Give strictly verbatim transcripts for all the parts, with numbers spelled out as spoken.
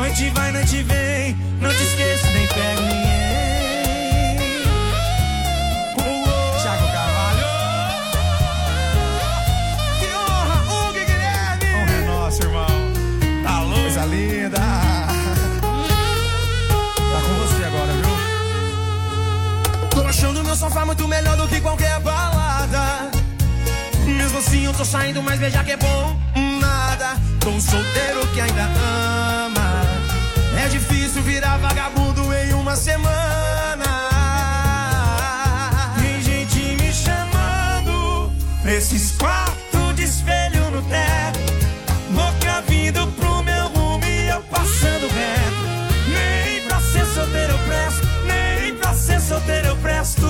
Noite vai, noite vem, não te esqueço, nem pego ninguém. Thiago Carvalho. Que honra, Hugo e Guilherme. Honra é nossa, irmão. Tá louco? Coisa linda. Tá com você agora, viu? Tô achando meu sofá muito melhor do que qualquer balada. Mesmo assim eu tô saindo, mas veja que é bom nada. Tô um solteiro que ainda ama. É difícil virar vagabundo em uma semana. Tem gente me chamando pra esses quartos de espelho no teto. Louca vindo pro meu rumo e eu passando reto. Nem pra ser solteiro eu presto, nem pra ser solteiro eu presto.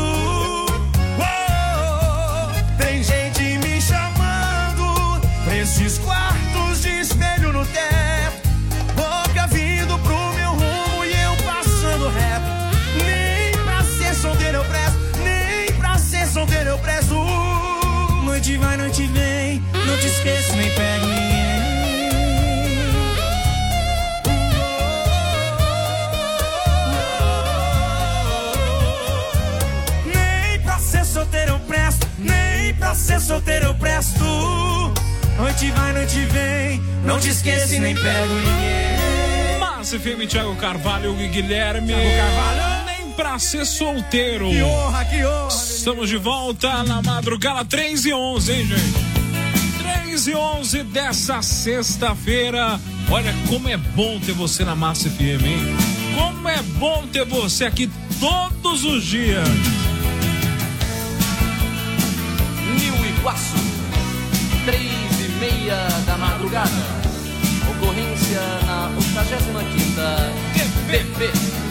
Tem gente me chamando pra esses quartos de espelho no teto. Boca vindo pro meu rumo e eu passando reto. Nem pra ser solteiro eu presto, nem pra ser solteiro eu presto. Noite vai, noite vem, não te esqueço, nem pego ninguém. Nem pra ser solteiro eu presto, nem pra ser solteiro eu presto. Noite vai, noite vem, não te esqueço e nem pego ninguém. Massa F M, Thiago Carvalho e Guilherme. Thiago Carvalho. Nem pra ser solteiro. Que honra, que honra. Estamos de volta na madrugada, três e onze, hein, gente? três e onze dessa sexta-feira. Olha como é bom ter você na Massa F M, hein? Como é bom ter você aqui todos os dias. Nil Iguaçu, três e meia da madrugada. Ocorrência na octagésima quinta P P.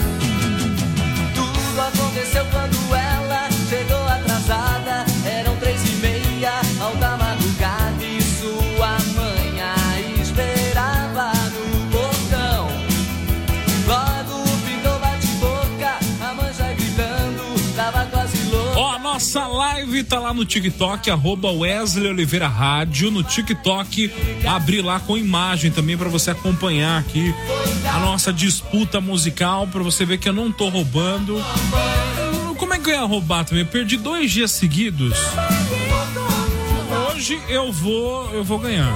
Tudo aconteceu quando ela chegou atrasada. Eram três e meia, alta madrugada, e sua mãe a esperava no portão. Logo pintou bate-boca, a mãe já gritando, tava quase louca. Ó, a nossa live tá lá no TikTok, arroba Wesley Oliveira Rádio, no TikTok. Abri lá com imagem também pra você acompanhar aqui a nossa disputa musical, pra você ver que eu não tô roubando. Como é que eu ia roubar também? Eu perdi dois dias seguidos. Hoje eu vou, eu vou ganhar.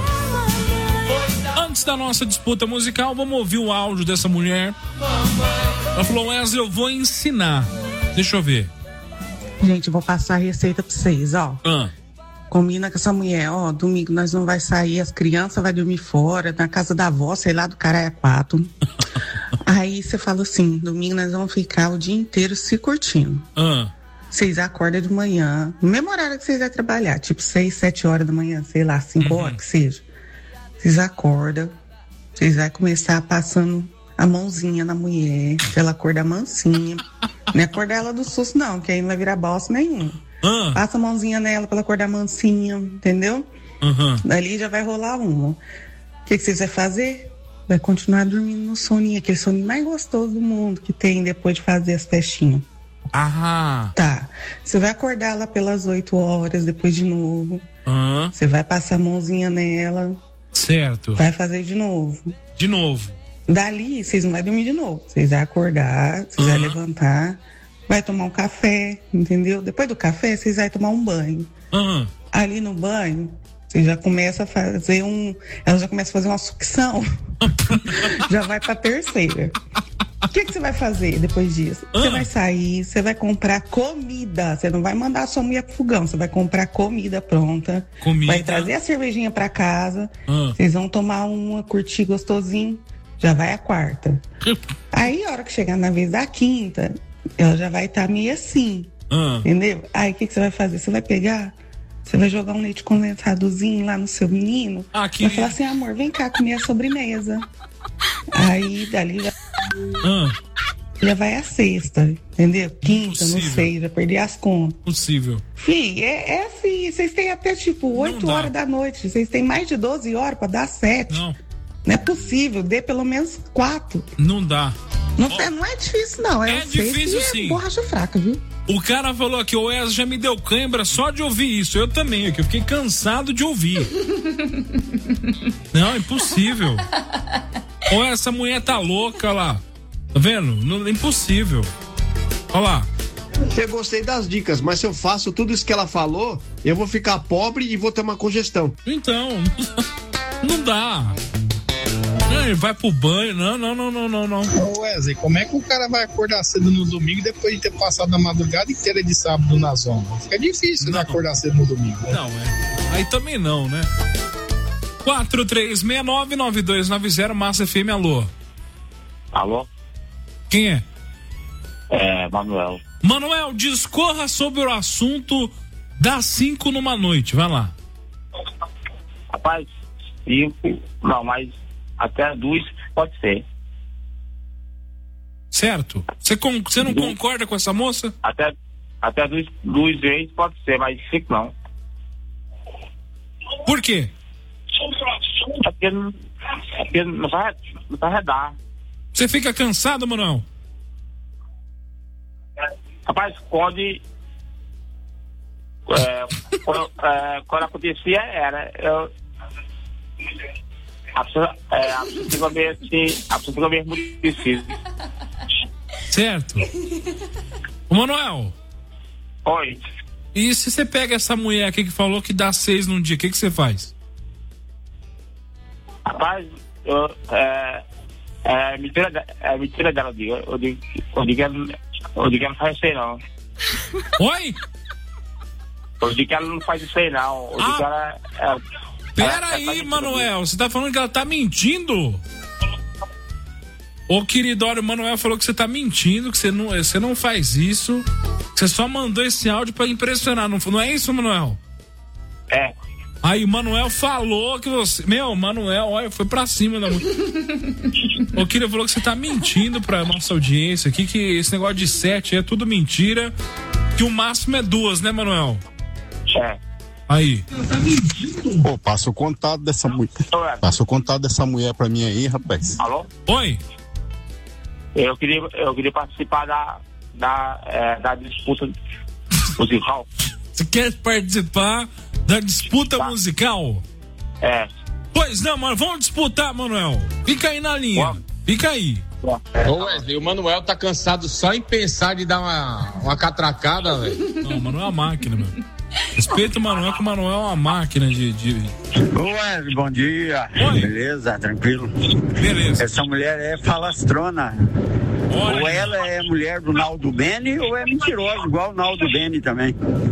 Antes da nossa disputa musical, vamos ouvir o áudio dessa mulher. Ela falou: Wesley, eu vou ensinar. Deixa eu ver. Gente, eu vou passar a receita pra vocês, ó. Ah. Combina com essa mulher, ó, domingo nós não vai sair, as crianças vão dormir fora, na casa da avó, sei lá, do caralho quatro. Aí você fala assim, domingo nós vamos ficar o dia inteiro se curtindo. Ah. Vocês acordam de manhã, no mesmo horário que vocês vão trabalhar, tipo seis, sete horas da manhã, sei lá, cinco uhum. horas que seja. Vocês acordam, vocês vão começar passando a mãozinha na mulher, pra ela acordar mansinha. Não é acordar ela do susto, não, que aí não vai virar bosta nenhum. Uh. Passa a mãozinha nela pra ela acordar mansinha, entendeu? Uhum. Dali já vai rolar uma. O que, que vocês vão fazer? Vai continuar dormindo no soninho, aquele soninho mais gostoso do mundo que tem depois de fazer as festinhas. Aham. Tá. Você vai acordar lá pelas oito horas, depois de novo. Uhum. Você vai passar a mãozinha nela. Certo. Vai fazer de novo. De novo. Dali, vocês não vão dormir de novo. Vocês vão acordar, vocês uhum. vão levantar, vai tomar um café, entendeu? Depois do café, vocês vão tomar um banho. Uhum. Ali no banho, você já começa a fazer um... Ela já começa a fazer uma sucção. Já vai pra terceira. O que, que você vai fazer depois disso? Uhum. Você vai sair, você vai comprar comida. Você não vai mandar a sua mulher pro fogão. Você vai comprar comida pronta. Comida. Vai trazer a cervejinha pra casa. Uhum. Vocês vão tomar uma, curtir gostosinho. Já vai a quarta. Aí, a hora que chegar na vez da quinta, ela já vai estar tá meio assim. Uhum. Entendeu? Aí, o que, que você vai fazer? Você vai pegar, você vai jogar um leite condensadozinho lá no seu menino. Ah, que... Vai falar assim, amor, vem cá comer a sobremesa. Aí, dali já... Uhum. Já vai a sexta, entendeu? Quinta, Impossível. Não sei, já perdi as contas. Possível. Fih, é, é assim, vocês têm até tipo oito horas da noite. Vocês têm mais de doze horas pra dar sete. Não. Não é possível, dê pelo menos quatro. Não dá. Não, oh, é, não é difícil, não. É, é difícil, sim. É borracha fraca, viu? O cara falou aqui, o Wesley já me deu cãibra só de ouvir isso. Eu também, aqui, eu fiquei cansado de ouvir. Não, é impossível. Ou essa mulher tá louca lá. Tá vendo? Não, é impossível. Olha lá. Eu gostei das dicas, mas se eu faço tudo isso que ela falou, eu vou ficar pobre e vou ter uma congestão. Então, não dá. Ele vai pro banho, não, não, não, não, não, não. Ô Wesley, como é que o cara vai acordar cedo no domingo depois de ter passado a madrugada inteira de sábado na zona? Fica difícil, né, acordar cedo no domingo. Né? Não, é. Aí também não, né? quatro três seis nove nove dois nove zero, Massa F M, alô. Alô? Quem é? É, Manuel. Manuel, discorra sobre o assunto das cinco numa noite, vai lá. Rapaz, cinco, não, mas até duas pode ser. Certo? Você con- não du- concorda com essa moça? Até, até duas, duas vezes pode ser, mas cinco não. Por quê? É porque não, é porque não vai, não vai redar. Você fica cansado, Manuel? Rapaz, pode. É, quando, é, quando acontecia, era. Eu, a pessoa, é, a pessoa fica meio assim. A pessoa fica meio muito difícil. Certo. Ô, Manuel. Oi. E se você pega essa mulher aqui que falou que dá seis num dia, o que que você faz? Rapaz, eu, é, é, mentira, é mentira dela, eu digo. Eu digo, eu digo, eu digo, eu digo que ela não faz isso aí, não. Oi? Eu digo que ela não faz isso aí, não. Eu ah, digo que ela... ela pera aí, Manuel, você tá falando que ela tá mentindo? Ô, querido, olha, o Manuel falou que você tá mentindo, que você não, você não faz isso, que você só mandou esse áudio pra impressionar, não, não é isso, Manuel? É. Aí o Manuel falou que você... Meu, Manuel, olha, foi pra cima da... O Kira falou que você tá mentindo pra nossa audiência aqui, que esse negócio de sete é tudo mentira, que o máximo é duas, né, Manuel? É. Aí. Pô, passa o contato dessa mulher. Passa o contato dessa mulher pra mim aí, rapaz. Alô? Oi. Eu queria, eu queria participar da, da, é, da disputa musical. Você quer participar da disputa tá. musical? É. Pois não, mano, vamos disputar, Manuel. Fica aí na linha. Bom. Fica aí. Ô Wesley, o Manuel tá cansado só em pensar de dar uma, uma catracada, velho. Não, o Manuel é uma máquina, meu. Respeita o Manuel, que o Manuel é uma máquina de... de... Ô Wesley, bom dia. Oi. Beleza, tranquilo? Beleza. Essa mulher é falastrona. Olha. Ou ela é mulher do Naldo Bene ou é mentirosa, igual o Naldo Bene também.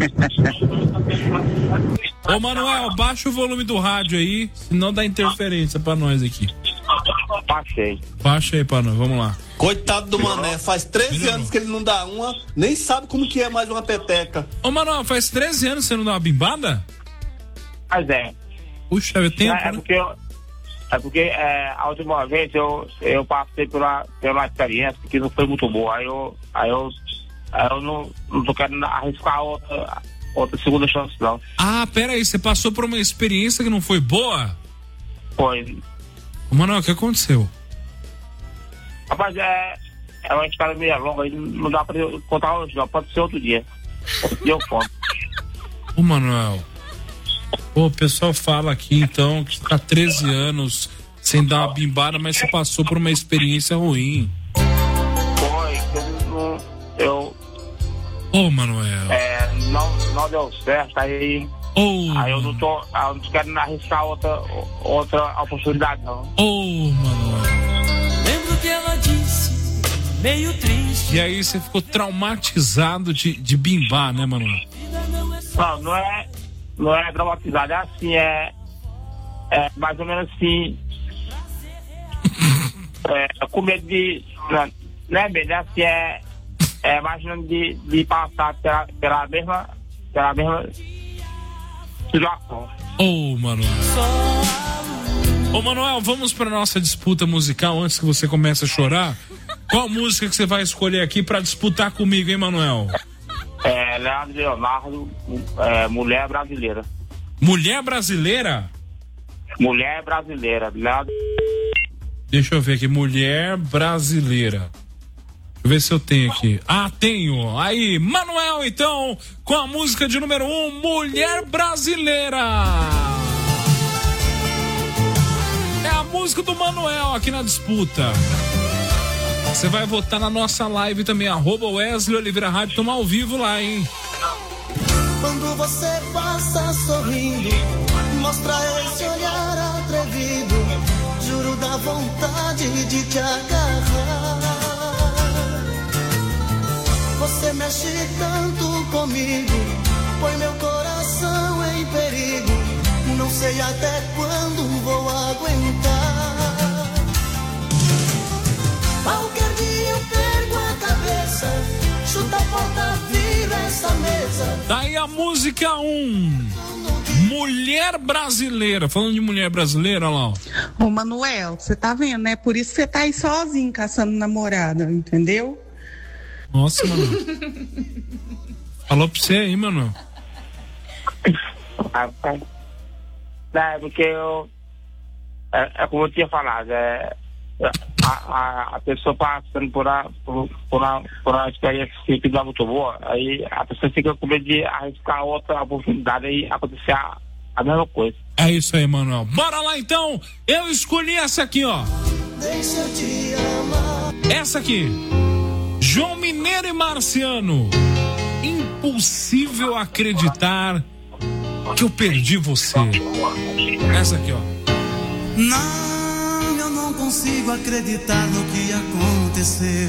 Ô Manuel, baixa o volume do rádio aí, senão dá interferência pra nós aqui. Baixei. Baixa aí pra nós, vamos lá. Coitado do Mané, faz treze anos que ele não dá uma, nem sabe como que é mais uma peteca. Ô Manuel, faz treze anos que você não dá uma bimbada? Mas é. Puxa, eu tempo, é, é né? porque, eu, é porque é, a última vez eu, eu passei pela, pela experiência que não foi muito boa, aí eu, aí eu, aí eu não, não tô querendo arriscar outra, outra segunda chance, não. Ah, pera aí, você passou por uma experiência que não foi boa? Foi. Ô Manuel, o que aconteceu? Rapaz, é, é uma história meio longa, não dá pra eu contar hoje, não, pode ser outro dia. Outro dia eu conto. Ô Manuel, o pessoal fala aqui então que tá treze anos sem dar uma bimbada, mas você passou por uma experiência ruim. Foi, eu não... Eu... Ô Manuel. É, não, não deu certo, aí... Oh, aí eu não tô, eu não tô querendo arriscar outra, outra oportunidade, não. Ô, Manuel. Lembro que ela disse, meio triste. E aí você ficou traumatizado de, de bimbar, né, Manuel? Não, não é, não é traumatizado, é assim, é, é mais ou menos assim, é, com medo de, não, não é medo, é assim, é, é imaginando de, de passar pela, pela mesma, pela mesma situação. Ô, Manuel. Ô, Manuel, vamos pra nossa disputa musical antes que você comece a chorar. Qual música que você vai escolher aqui pra disputar comigo, hein, Manuel? É, Leandro Leonardo, é, Mulher Brasileira. Mulher Brasileira? Mulher Brasileira, Leandro... Deixa eu ver aqui, Mulher Brasileira. Deixa eu ver se eu tenho aqui. Ah, tenho. Aí, Manuel, então, com a música de número um, Mulher Brasileira. É a música do Manuel aqui na disputa. Você vai votar na nossa live também, arroba Wesley Oliveira Rádio, toma ao vivo lá, hein? Quando você passa sorrindo, mostra esse olhar atrevido, juro da vontade de te agarrar. Você mexe tanto comigo, põe meu coração em perigo, não sei até quando vou aguentar. Qualquer dia eu perco a cabeça, chuta a porta, vira essa mesa. Daí a música um, Mulher Brasileira. Falando de mulher brasileira, olha lá. Ô, Manuel, você tá vendo, né? Por isso que você tá aí sozinho caçando namorada, entendeu? Nossa, mano. Falou pra você aí, mano. É, porque eu. É, é como eu tinha falado, é. A, a, a pessoa passando por uma, por, por uma, por uma experiência que não é muito boa, aí a pessoa fica com medo de arriscar outra oportunidade e acontecer a, a mesma coisa. É isso aí, Manuel. Bora lá então. Eu escolhi essa aqui, ó. Deixa eu te amar. Essa aqui. João Mineiro e Marciano. Impossível acreditar que eu perdi você. Essa aqui, ó. Não. Não consigo acreditar no que aconteceu.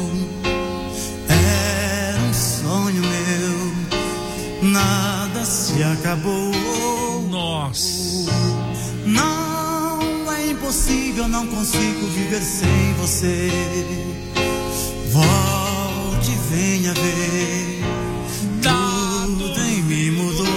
Era um sonho meu, nada se acabou. Nossa. Não é impossível, não consigo viver sem você. Volte, venha ver, tudo em mim mudou.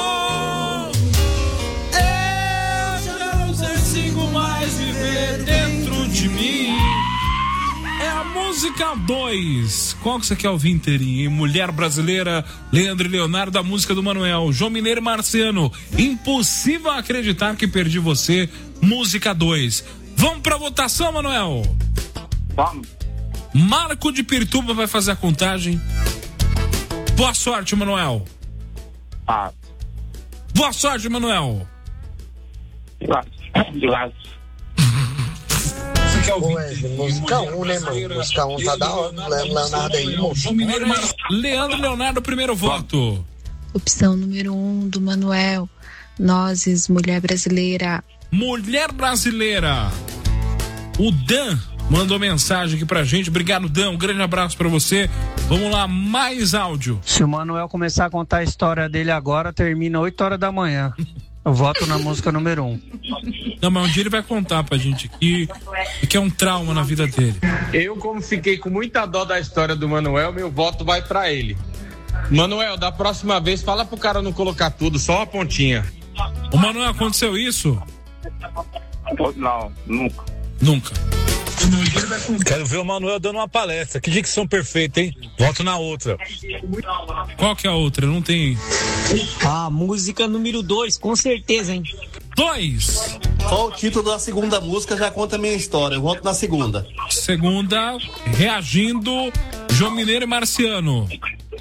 Viver dentro de mim. É a música dois. Qual que você quer ouvir inteirinho, hein? Mulher Brasileira, Leandro e Leonardo, a música do Manuel. João Mineiro e Marciano, Impossível Acreditar que Perdi Você, música dois. Vamos pra votação, Manuel? Vamos. Marco de Pirituba vai fazer a contagem. Boa sorte, Manuel. Ah. Boa sorte, Manuel. Graças. Pô, Wesley, música um, né, mano? Música um tá da hora. Leonardo aí, moço. Leandro Leonardo, primeiro voto. Opção número um do Manuel. Nozes, Mulher Brasileira. Mulher Brasileira. O Dan mandou mensagem aqui pra gente. Obrigado, Dan. Um grande abraço pra você. Vamos lá, mais áudio. Se o Manuel começar a contar a história dele agora, termina oito horas da manhã. Eu voto na música número um. Não, mas um dia ele vai contar pra gente aqui que é um trauma na vida dele. Eu, como fiquei com muita dó da história do Manuel, meu voto vai pra ele. Manuel, da próxima vez, fala pro cara não colocar tudo, só uma pontinha. Ô, Manuel, aconteceu isso? Não, nunca. Nunca. Quero ver o Manuel dando uma palestra. Que dicção perfeita, hein? Voto na outra. Qual que é a outra? Não tem. Ah, música número dois, com certeza, hein? Dois. Só o título da segunda música já conta a minha história. Eu voto na segunda. Segunda, reagindo, João Mineiro e Marciano.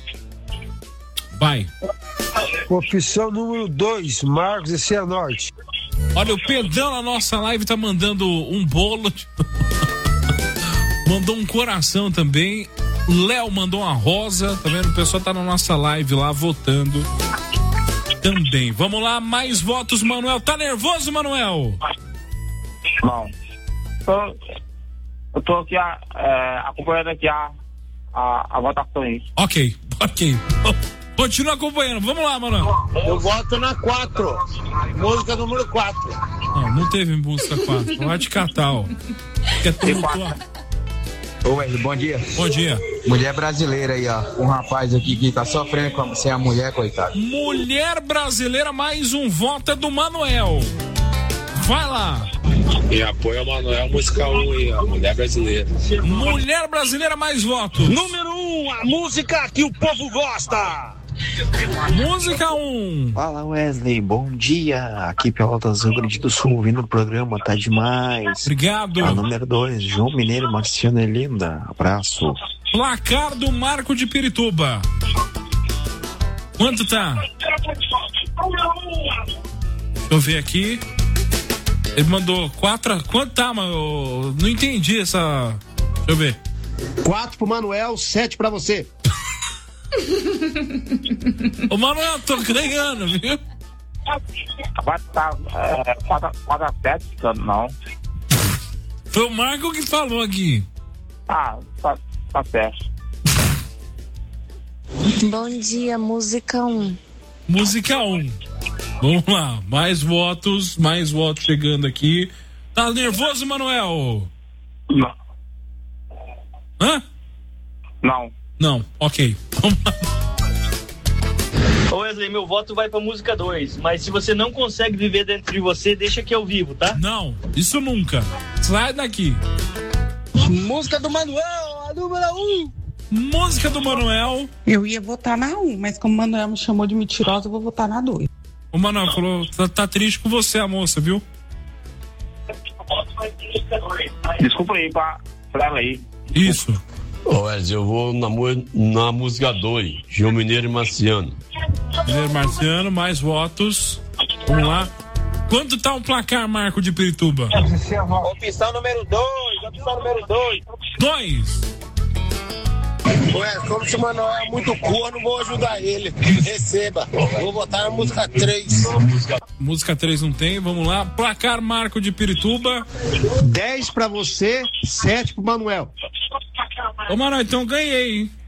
Vai. Opção número dois, Marcos e Cianorte. Olha, o Pedrão na nossa live tá mandando um bolo. De... mandou um coração também. Léo mandou uma rosa. Tá vendo? O pessoal tá na nossa live lá votando também. Vamos lá, mais votos, Manuel. Tá nervoso, Manuel? Não. Tô, eu tô aqui a, é, acompanhando aqui a, a, a votação aí. Ok, ok. Continua acompanhando. Vamos lá, Manuel. Eu voto na quatro. Música número quatro. Não, não teve música quatro. Vai te catar, ó. Que é tudo Ô, Wesley, bom dia. Bom dia. Mulher Brasileira aí, ó. Um rapaz aqui que tá sofrendo com sem a mulher, coitado. Mulher Brasileira, mais um voto é do Manuel. Vai lá. E apoia o Manuel, música um aí, ó. Mulher Brasileira. Mulher Brasileira, mais votos. Número um, a música que o povo gosta. Música um. Fala, Wesley, bom dia. Aqui Pelotas, Rio Grande do Sul, ouvindo o programa, tá demais. Obrigado. A número dois, João Mineiro, Marciano e Linda. Abraço. Placar do Marco de Pirituba. Quanto tá? Deixa eu ver aqui. Ele mandou quatro. Quanto tá, mano? Não entendi essa. Deixa eu ver. Quatro pro Manuel, sete pra você. Ô, Manuel, tô ganhando, viu? Vai tá é, quatro a sete, não. Foi o Marco que falou aqui. Ah, tá, tá certo. Bom dia, música um. Música um. Vamos lá, mais votos, mais votos chegando aqui. Tá nervoso, Manuel? Não. Hã? Não. Não, ok. Vamos lá. Ô Wesley, meu voto vai pra música dois, mas se você não consegue viver dentro de você, deixa que eu vivo, tá? Não, isso nunca. Sai daqui. Música do Manuel, a número um. Música do Manuel. Eu ia votar na um, mas como o Manuel me chamou de mentirosa, eu vou votar na dois. O Manuel falou, tá, tá triste com você, a moça, viu? Desculpa aí pra, pra ela aí. Isso. Ô Wesley, eu vou na, na música dois, João Mineiro e Marciano. Mineiro e Marciano, mais votos. Vamos lá. Quanto tá o placar, Marco de Pirituba? Opção número dois, opção número dois. Dois. Ué, como se o Manuel é muito corno, vou ajudar ele. Receba. Vou botar na música três. Música três não tem, vamos lá. Placar, Marco de Pirituba. dez pra você, sete pro Manuel. Ô, Manuel, então ganhei, hein?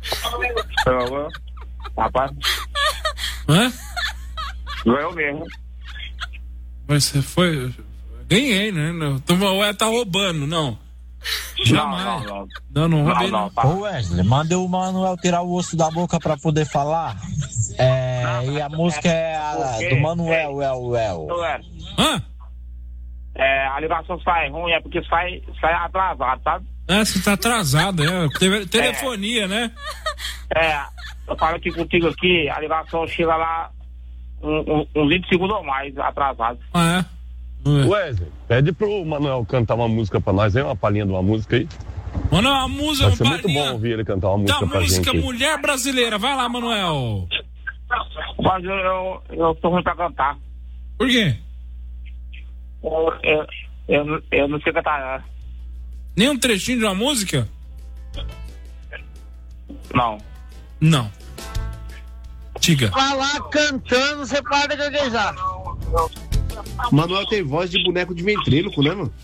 Rapaz. Hã? Ganhou mesmo. Você foi. Ganhei, né? Não, ué, tá roubando, não. Jamais. Não, não, não. Não, não roubei, não. não. não tá. Ô Wesley, manda o Manuel tirar o osso da boca pra poder falar. É, não, e a música é a do Manuel, é o El. Hã? É, a ligação sai ruim, é porque sai, sai atrasado, sabe? É, você tá atrasado, é. Tele- telefonia, é. né? É, eu falo aqui contigo aqui, a ligação chega lá uns um, um vinte segundos ou mais atrasado. Ah, é? Wesley, pede pro Manuel cantar uma música pra nós, hein? Uma palhinha de uma música aí. Mano, a música. Vai ser muito bom ouvir ele cantar uma música da pra música gente. Mulher Brasileira. Vai lá, Manuel. Mas eu, eu, eu tô ruim pra cantar. Por quê? Eu, eu, eu, eu não sei cantar. Nem um trechinho de uma música? Não. Não. Diga. Falar cantando, você para de gaguejar. Manuel tem voz de boneco de ventríloco, né, mano?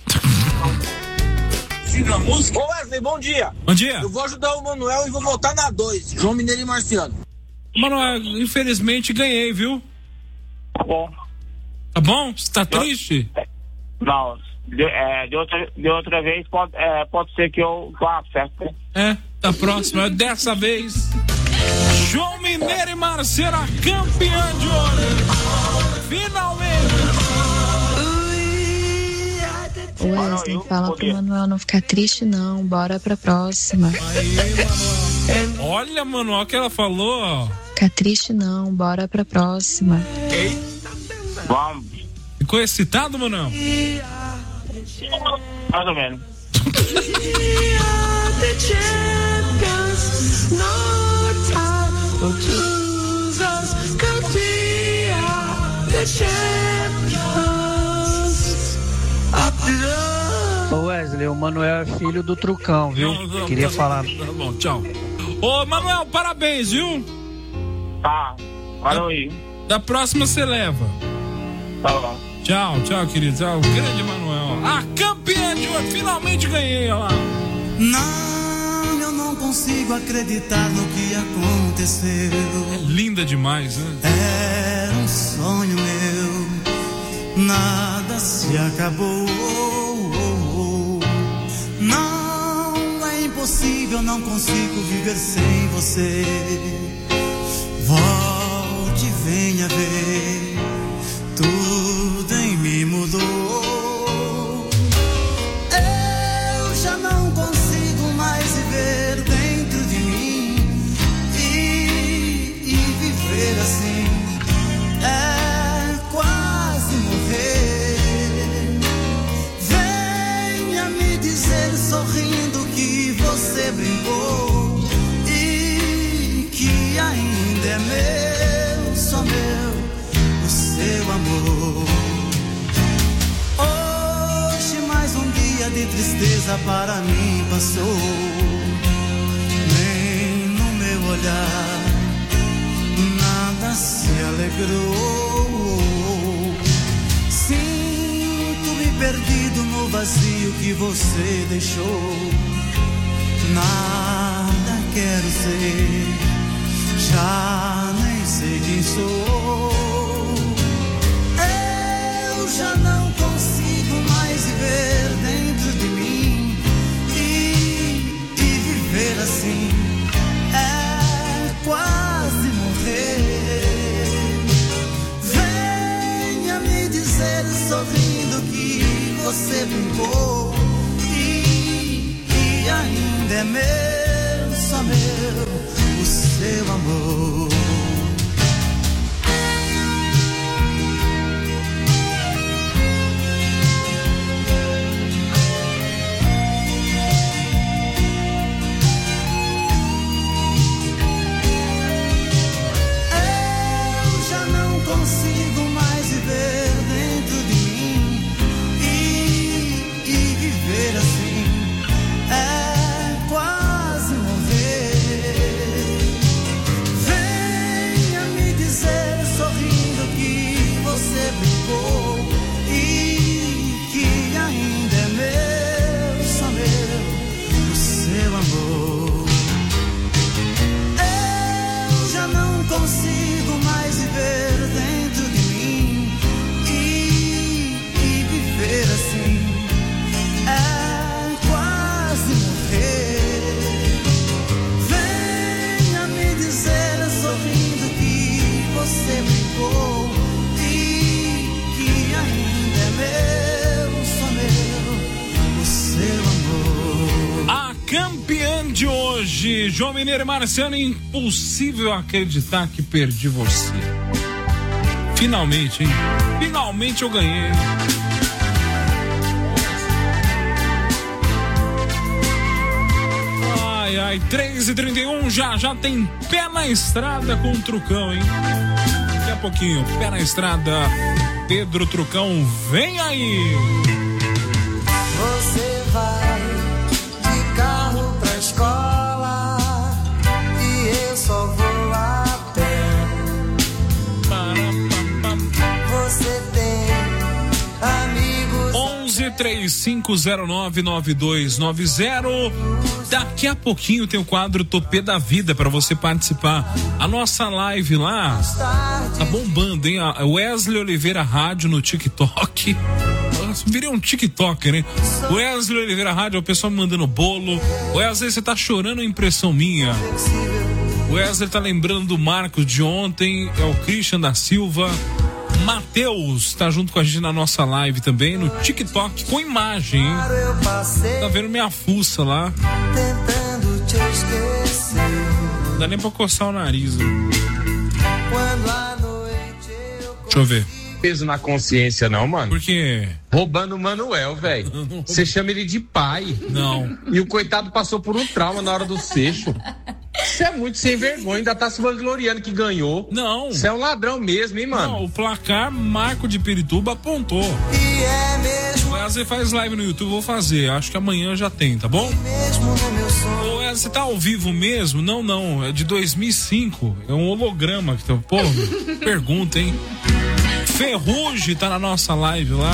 Ô Wesley, bom dia. Bom dia. Eu vou ajudar o Manuel e vou votar na dois, João Mineiro e Marciano. Manuel, infelizmente ganhei, viu? Tá bom. Tá bom? Você tá triste? Não. De, é, de, outra, de outra vez pode, é, pode ser que eu tô certo. É, da próxima. Dessa vez, João Mineiro e Marciano, a campeã de ouro. Finalmente. Wesley, fala pro Manuel não ficar triste, não. Bora pra próxima. Aí, Manuel. Olha, Manuel, o que ela falou, ó. Ficar triste, não. Bora pra próxima. Vamos. Ficou excitado, Manuel? Mais ou menos. Ô Wesley, o Manuel é filho do Trucão, viu? Não, não, Queria não, falar. Tá bom, tchau. Ô, Manuel, parabéns, viu? Tá, valeu aí. Da próxima você leva. Tá bom. Tchau, tchau, querido. Tchau, grande Manuel. A campeã de ouro, finalmente ganhei, olha lá. Não, eu não consigo acreditar no que aconteceu. É linda demais, né? Era um sonho meu, nada se acabou. Não, é impossível, não consigo viver sem você. Volte, venha ver, tudo em mim mudou. Eu já não consigo mais viver dentro de mim e, e viver assim é quase morrer. Venha me dizer sorrindo que você brincou e que ainda é meu, só meu, o seu amor. Oh, de tristeza para mim passou, nem no meu olhar nada se alegrou. Sinto-me perdido no vazio que você deixou. Nada quero ser, já nem sei quem sou. Eu já não consigo mais viver dentro de mim, e, e viver assim é quase morrer. Venha me dizer sorrindo que você brincou e, e ainda é meu, só meu, o seu amor. Consigo mais viver dentro de mim, e, e viver assim é quase morrer. Venha me dizer sorrindo que você brincou e que ainda é meu, só meu, o seu amor. Eu já não consigo mais viver dentro de mim, e, e viver assim é quase morrer. Venha me dizer sorrindo que você brincou e que ainda é meu, só meu, o seu amor. A campeã de hoje, João Mineiro e Marciano, impossível acreditar que perdi você. Finalmente, hein? Finalmente eu ganhei. Ai, ai, três e trinta e um, já, já tem Pé na Estrada com o Trucão, hein? Daqui a pouquinho, Pé na Estrada, Pedro Trucão, vem aí! Você vai de carro pra escola e eu só vou a pé. Você tem amigos. onze três cinco zero nove nove dois nove zero. Daqui a pouquinho tem o quadro Topê da Vida para você participar. A nossa live lá tá bombando, hein? A Wesley Oliveira Rádio no TikTok. Virei um TikToker, né? Wesley Oliveira Rádio, o pessoal me mandando bolo. Wesley, você tá chorando, impressão minha. Wesley tá lembrando do Marcos de ontem. É o Christian da Silva. Matheus tá junto com a gente na nossa live também, no TikTok, com imagem, hein? Tá vendo minha fuça lá. Tentando te esquecer. Não dá nem pra coçar o nariz, né? Quando a noite eu... Deixa eu ver. Peso na consciência, não, mano. Por quê? Roubando o Manuel, velho. Você chama ele de pai. Não. E o coitado passou por um trauma na hora do sexto. Você é muito sem vergonha, ainda tá se vangloriando que ganhou. Não. Você é um ladrão mesmo, hein, mano? Não, o placar Marco de Pirituba apontou. E é mesmo. Wesley faz live no YouTube, vou fazer. Acho que amanhã já tem, tá bom? Mesmo no meu sonho. Ô, Wesley, você tá ao vivo mesmo? Não, não. É de dois mil e cinco. É um holograma que tá. Pô, pergunta, hein? Ferrugem tá na nossa live lá.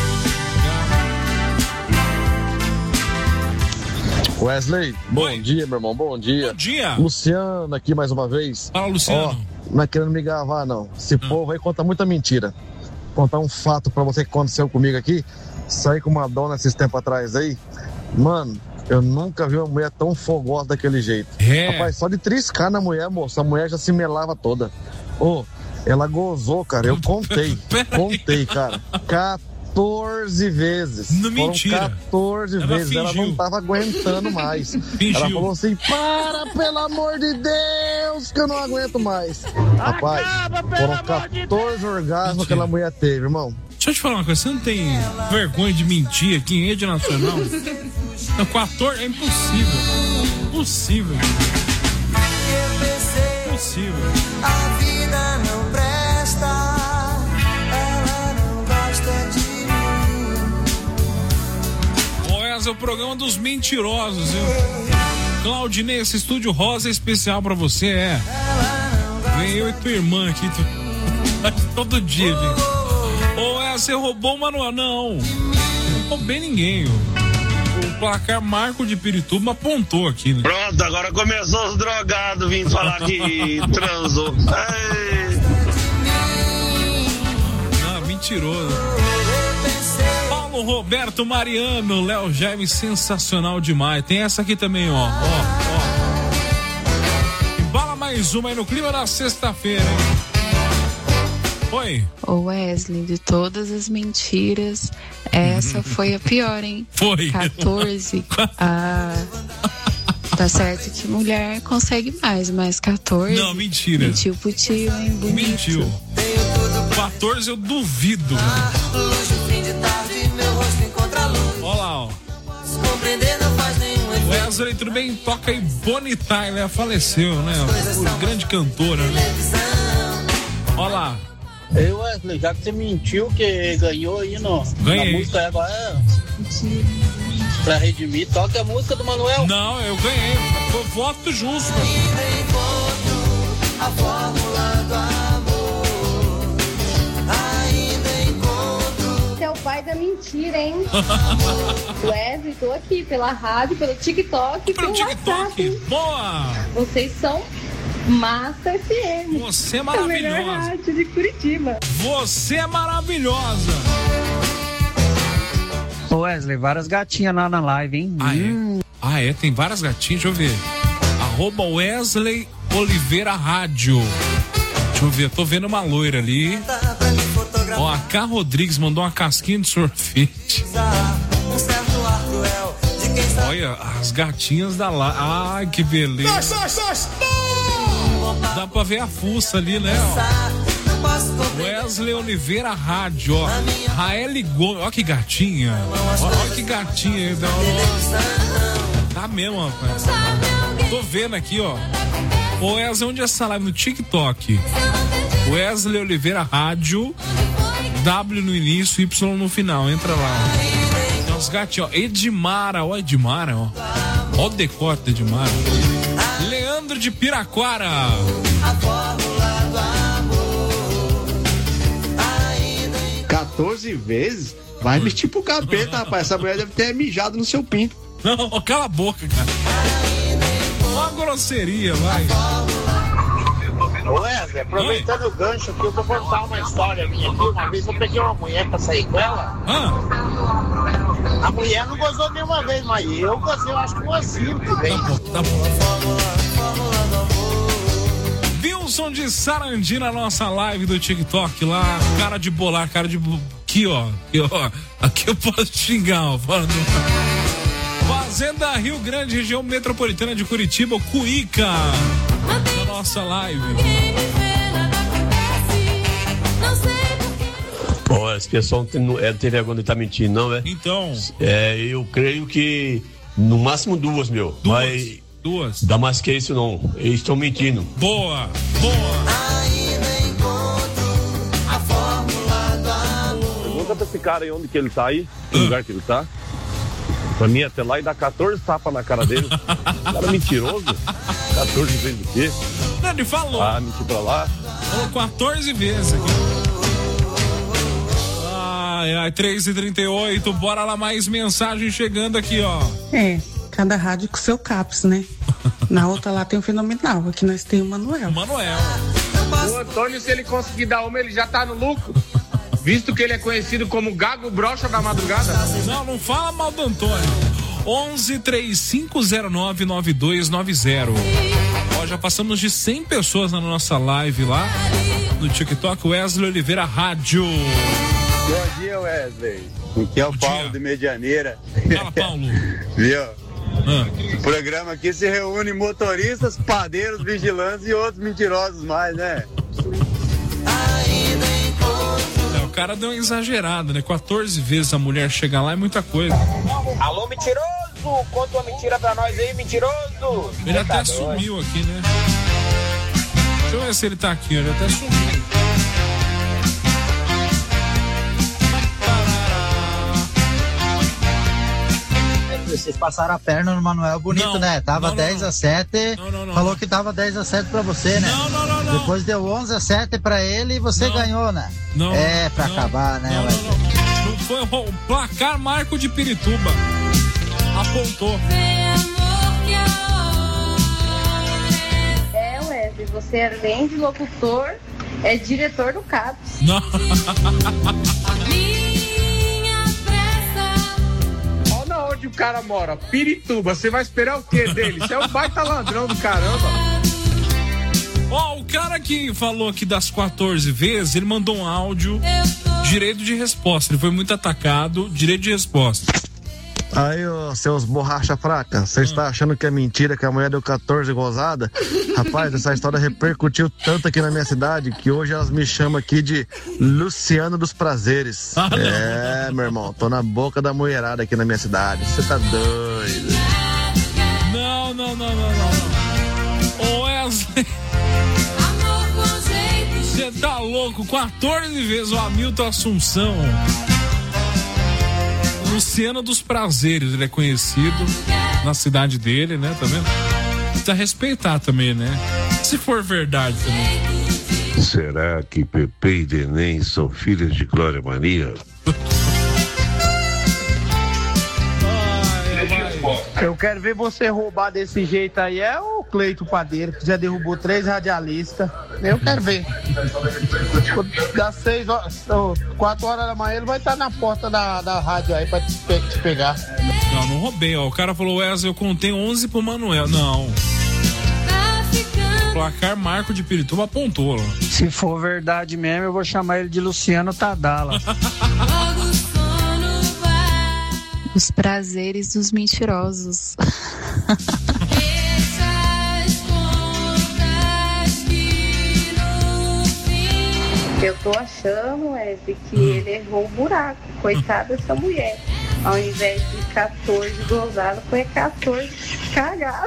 Wesley, bom Oi. dia, meu irmão, bom dia. Bom dia. Luciano aqui mais uma vez. Fala, Luciano. Ó, não é querendo me gravar, não. Esse Ah. povo aí conta muita mentira. Vou contar um fato pra você que aconteceu comigo aqui. Saí com uma dona esses tempos atrás aí. Mano, eu nunca vi uma mulher tão fogosa daquele jeito. É. Rapaz, só de triscar na mulher, moço, a mulher já se melava toda. Ô, ela gozou, cara, eu contei. Contei, cara. quatorze vezes. Não, Foram mentira. quatorze Ela vezes. Ela fingiu. não tava aguentando mais. Fingiu. Ela falou assim: para, pelo amor de Deus, que eu não aguento mais. Rapaz, foram quatorze orgasmos que aquela mulher teve, irmão. Deixa eu te falar uma coisa, você não tem vergonha de mentir aqui em rede nacional? Não, quatorze é impossível. Impossível. Impossível. A vida não presta, ela não gosta de mim. Fazer o programa dos mentirosos, viu? Claudinei, esse estúdio rosa é especial pra você, é. Vem eu e tua irmã aqui, tu... todo dia, gente. Ou é, você roubou o Manuel? Não, não roubei ninguém, ó. O placar Marco de Pirituba apontou aqui, né? Pronto, agora começou os drogados vindo falar que transou. Ai. Ah, mentiroso. Paulo Roberto Mariano, Léo Jaime, sensacional demais. Tem essa aqui também, ó. Ó, ó. Embala mais uma aí no clima da sexta-feira, hein? Oi. Ô Wesley, de todas as mentiras, essa foi a pior, hein? Foi. quatorze. Ah, tá certo que mulher consegue mais, mas quatorze. Não, mentira. Mentiu pro tio, hein? Bonito. Mentiu. quatorze eu duvido. Olha lá, ó. Wesley, tudo bem? Toca aí Bonnie Tyler, faleceu, né? Uma grande cantora, né? Olha lá. Ei, Wesley, já que você mentiu que ganhou aí no, na música agora, pra redimir, toca a música do Manuel. Não, eu ganhei, foi voto justo. A fórmula do amor, ainda encontro. Você é o pai da mentira, hein? Wesley, tô aqui pela rádio, pelo TikTok e pelo TikTok. WhatsApp. Boa! Vocês são Massa F M. Você é maravilhosa. A melhor rádio de Curitiba. Você é maravilhosa. Ô Wesley, várias gatinhas lá na live, hein? Ah, hum. é? Ah, é? Tem várias gatinhas? Deixa eu ver. Arroba Wesley Oliveira Rádio. Deixa eu ver, tô vendo uma loira ali. Ó, a K Rodrigues mandou uma casquinha de sorvete. Olha, as gatinhas da live. Ai, que beleza. Dá pra ver a fuça ali, né? Ó. Wesley Oliveira Rádio, ó. Raeli Gomes, ó que gatinha. Olha que gatinha. Tá mesmo, rapaz. Tô vendo aqui, ó. Ô Wesley, onde é essa live? No TikTok. Wesley Oliveira Rádio. W no início, Y no final. Entra lá. Tem uns gatinhos, ó. Edmara, ó, Edmara, ó. Ó o decote, Edmara. Leandro de Piraquara. quatorze vezes? Vai mentir pro capeta, rapaz. Essa mulher deve ter mijado no seu pinto. Não, cala a boca, cara. Uma grosseria, vai. Ô Wesley, aproveitando Oi. o gancho aqui, eu vou contar uma história minha aqui. Uma vez eu peguei uma mulher pra sair com ela. Ah. A mulher não gozou nenhuma vez, mas eu gozei, eu acho que umas cinco vezes. Tá bom, tá bom. Wilson de Sarandi na nossa live do TikTok lá. Cara de bolar, cara de... Aqui, ó. Aqui, ó. Aqui eu posso xingar, ó. Fazenda Rio Grande, região metropolitana de Curitiba, Cuíca. Na nossa live. Pô, esse pessoal não é, tem vergonha de estar mentindo, não, é? Então. É, eu creio que no máximo duas, meu. Duas. Mas duas. Dá mais que isso, não. Eles estão mentindo. Boa, boa. Ainda encontro a fórmula do amor. Pergunta pra esse cara aí onde que ele tá aí, no uh. lugar que ele tá. Pra mim até lá e dá quatorze tapas na cara dele. Cara mentiroso. quatorze vezes do quê? Não, ele falou. Ah, mentir pra lá. Falou quatorze vezes aqui. Ai, ai, três e trinta e oito. Bora lá, mais mensagem chegando aqui, ó. É, cada rádio com seu CAPS, né? Na outra lá tem o Fenomenal. Aqui nós temos o Manuel. Manuel. O Antônio, se ele conseguir dar uma, ele já tá no lucro. Visto que ele é conhecido como Gago Brocha da Madrugada. Não, não fala mal do Antônio. onze, três cinco zero nove, nove dois nove zero. Ó, já passamos de cem pessoas na nossa live lá no TikTok. Wesley Oliveira Rádio. Bom dia, Wesley. Aqui é o Bom Paulo dia. de Medianeira. Fala, Paulo. Viu? Ah. O programa aqui se reúne motoristas, padeiros, vigilantes e outros mentirosos mais, né? É, o cara deu uma exagerada, né? quatorze vezes a mulher chegar lá é muita coisa. Alô, mentiroso! Conta uma mentira pra nós aí, mentiroso! Ele até tá sumiu doido. aqui, né? Deixa eu ver se ele tá aqui, ele até sumiu. Wesley, vocês passaram a perna no Manuel bonito, não, né? Tava não, dez não. a sete, não, não, não, falou não. que tava dez a sete pra você, né? Não, não, não, não. Depois deu onze a sete pra ele e você não. ganhou, né? Não, é, pra não, acabar, né, não, Wesley? Não, não. não foi o placar Marco de Pirituba. Apontou. É, Wesley, você além de locutor, é diretor do C A P S. Não. Olha onde o cara mora, Pirituba. Você vai esperar o quê dele? Você é um baita ladrão do caramba. Ó, oh, o cara que falou aqui das quatorze vezes, ele mandou um áudio, direito de resposta. Ele foi muito atacado, direito de resposta. Aí, ô, seus borracha fraca, você está achando que é mentira que a mulher deu quatorze gozada? Rapaz, essa história repercutiu tanto aqui na minha cidade que hoje elas me chamam aqui de Luciano dos Prazeres. Ah, é, meu irmão, tô na boca da mulherada aqui na minha cidade. Você tá doido? Não, não, não, não, não. Ô, Wesley. Você tá louco? quatorze vezes o Hamilton Assunção. Luciano dos Prazeres, ele é conhecido na cidade dele, né? Tá vendo? Precisa respeitar também, né? Se for verdade também. Será que Pepe e Neném são filhos de Glória Maria? Eu quero ver você roubar desse jeito aí. É o Cleito Padeiro, que já derrubou três radialistas. Eu quero ver. Das seis horas, quatro horas da manhã, ele vai estar na porta da, da rádio aí pra te, te pegar. Não, não roubei, ó. O cara falou, Wesley, eu contei onze pro Manuel. Não. O placar Marco de Pirituba apontou, ó. Se for verdade mesmo, eu vou chamar ele de Luciano Tadala. Os prazeres dos mentirosos. Eu tô achando, Wesley, que ele errou o buraco. Coitada dessa mulher. Ao invés de quatorze gozadas, foi quatorze cagadas.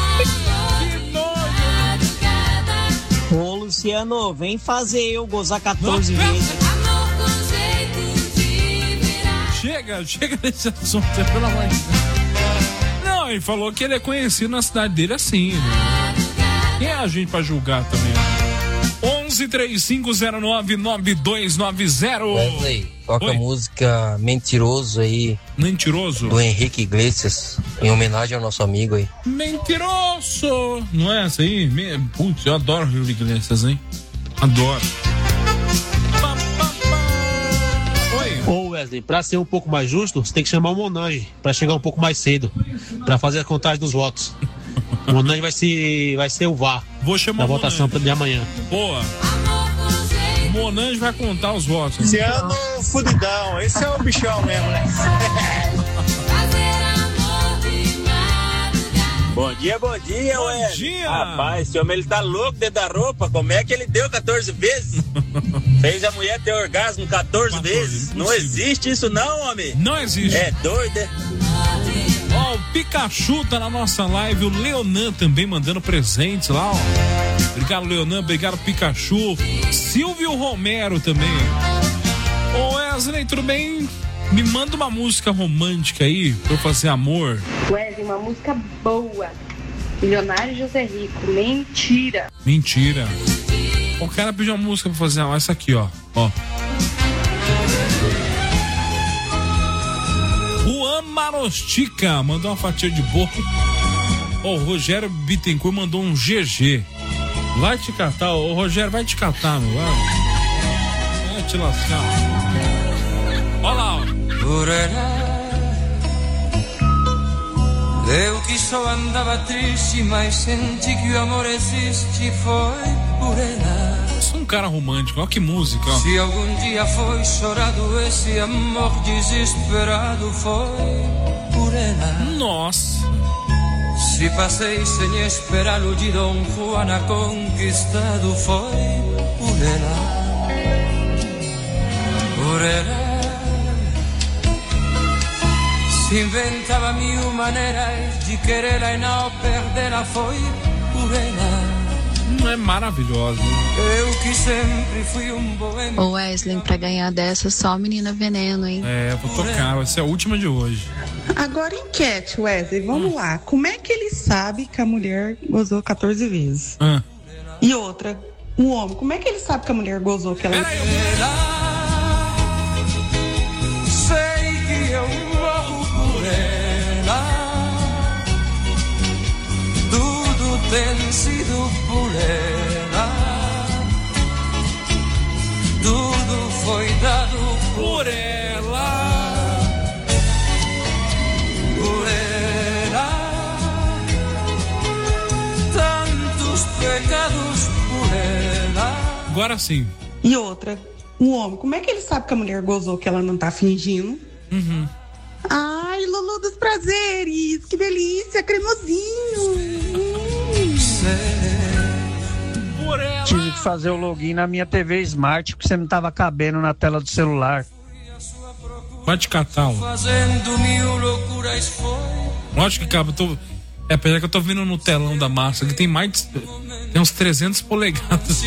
Ô, Luciano, vem fazer eu gozar quatorze vezes. Chega, chega desse assunto, pelo amor de Deus. Não, ele falou que ele é conhecido na cidade dele assim, né? Quem é a gente pra julgar também? onze três cinco zero nove nove dois nove zero. Wesley, toca a música Mentiroso aí. Mentiroso? Do Henrique Iglesias, em homenagem ao nosso amigo aí. Mentiroso! Não é essa aí? Putz, eu adoro o Henrique Iglesias, hein? Adoro. Ô Wesley, pra ser um pouco mais justo, você tem que chamar o Monange pra chegar um pouco mais cedo, pra fazer a contagem dos votos. O Monange vai ser, vai ser o V A R. Vou chamar na votação de amanhã. Boa. O Monange vai contar os votos. Luciano Fudidão, esse é o bichão mesmo, né? Bom dia, bom dia, Bom Wesley. dia. Rapaz, esse homem ele tá louco dentro da roupa. Como é que ele deu quatorze vezes? Fez a mulher ter orgasmo quatorze vezes? Não existe isso não, homem. Não existe. É doido, é? Ó, oh, o Pikachu tá na nossa live, o Leonan também mandando presentes lá, ó. Obrigado, Leonan, obrigado, Pikachu. Silvio Romero também. Ô, Wesley, tudo bem? Me manda uma música romântica aí pra eu fazer amor. Wesley, uma música boa. Milionário José Rico, mentira. Mentira. O cara pediu uma música pra fazer amor, essa aqui, ó. Ó. Juan Marostica mandou uma fatia de bolo. Ó, o Rogério Bittencourt mandou um G G. Vai te catar, ô Rogério, vai te catar, meu. Vai, vai te lascar. Olha lá, ó. Por ela, eu que só andava triste, mas senti que o amor existe, foi por ela. Sou um cara romântico, ó que música, ó. Se algum dia foi chorado esse amor desesperado, foi por ela. Nossa. Se passei sem esperá-lo de Dom Juan conquistado, foi por ela. Por ela. Se inventava mil maneiras de quererla e não perdê-la, foi por ela. É maravilhosa. Eu que sempre fui um boêmio. Ô Wesley, pra ganhar dessa, só menina veneno, hein? É, vou tocar, vai ser a última de hoje. Agora enquete, Wesley, vamos hum. lá. Como é que ele sabe que a mulher gozou catorze vezes? Hum. E outra, o homem, como é que ele sabe que a mulher gozou que ela... Sei que eu morro por ela. Tudo tem sido por ela. Tudo foi dado por ela. Por ela. Tantos pecados por ela. Agora sim. E outra, o homem, como é que ele sabe que a mulher gozou que ela não tá fingindo? Uhum. Ai, Lulu dos prazeres, que delícia, cremosinho. Hum. Por ela. Tive que fazer o login na minha T V Smart porque você não tava cabendo na tela do celular. Vai te catar, ó. Lógico que cabe, eu tô... É, apesar que eu tô vendo no telão da massa que tem mais de... Tem uns trezentos polegadas.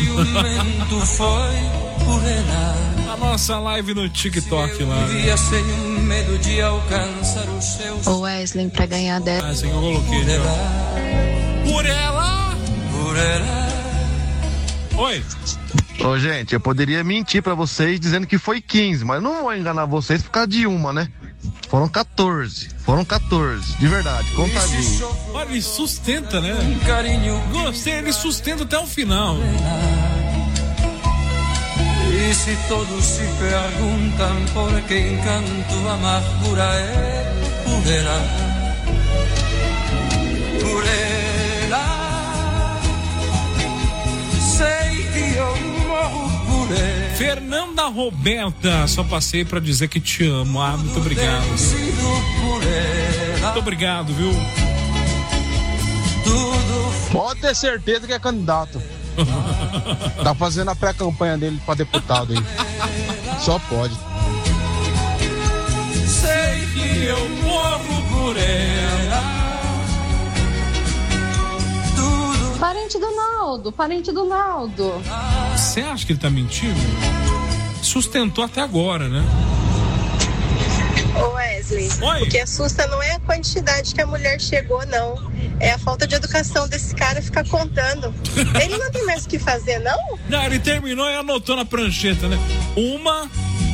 A nossa live no TikTok lá. Ô Wesley, pra ganhar dessa. Ah, esse aqui eu coloquei, né? Por ela! Por ela! Oi! Ô, gente, eu poderia mentir pra vocês dizendo que foi quinze, mas não vou enganar vocês por causa de uma, né? Foram catorze. Foram catorze, de verdade, contadinho. Olha, ele sustenta, né? Gostei, ele sustenta até o final. E se todos se perguntam por que encanto, amargura é por ela. Por ela. Sei que eu morro por ela. Fernanda Roberta, só passei pra dizer que te amo. Ah, muito obrigado. Muito obrigado, viu? Pode ter certeza que é candidato. Tá fazendo a pré-campanha dele pra deputado aí. Só pode. Sei que eu morro por ela. Parente do Naldo, parente do Naldo. Você acha que ele tá mentindo? Sustentou até agora, né? Ô Wesley, Oi. O que assusta não é a quantidade que a mulher chegou, não. É a falta de educação desse cara ficar contando. Ele não tem mais o que fazer, não? Não, ele terminou e anotou na prancheta, né? Uma,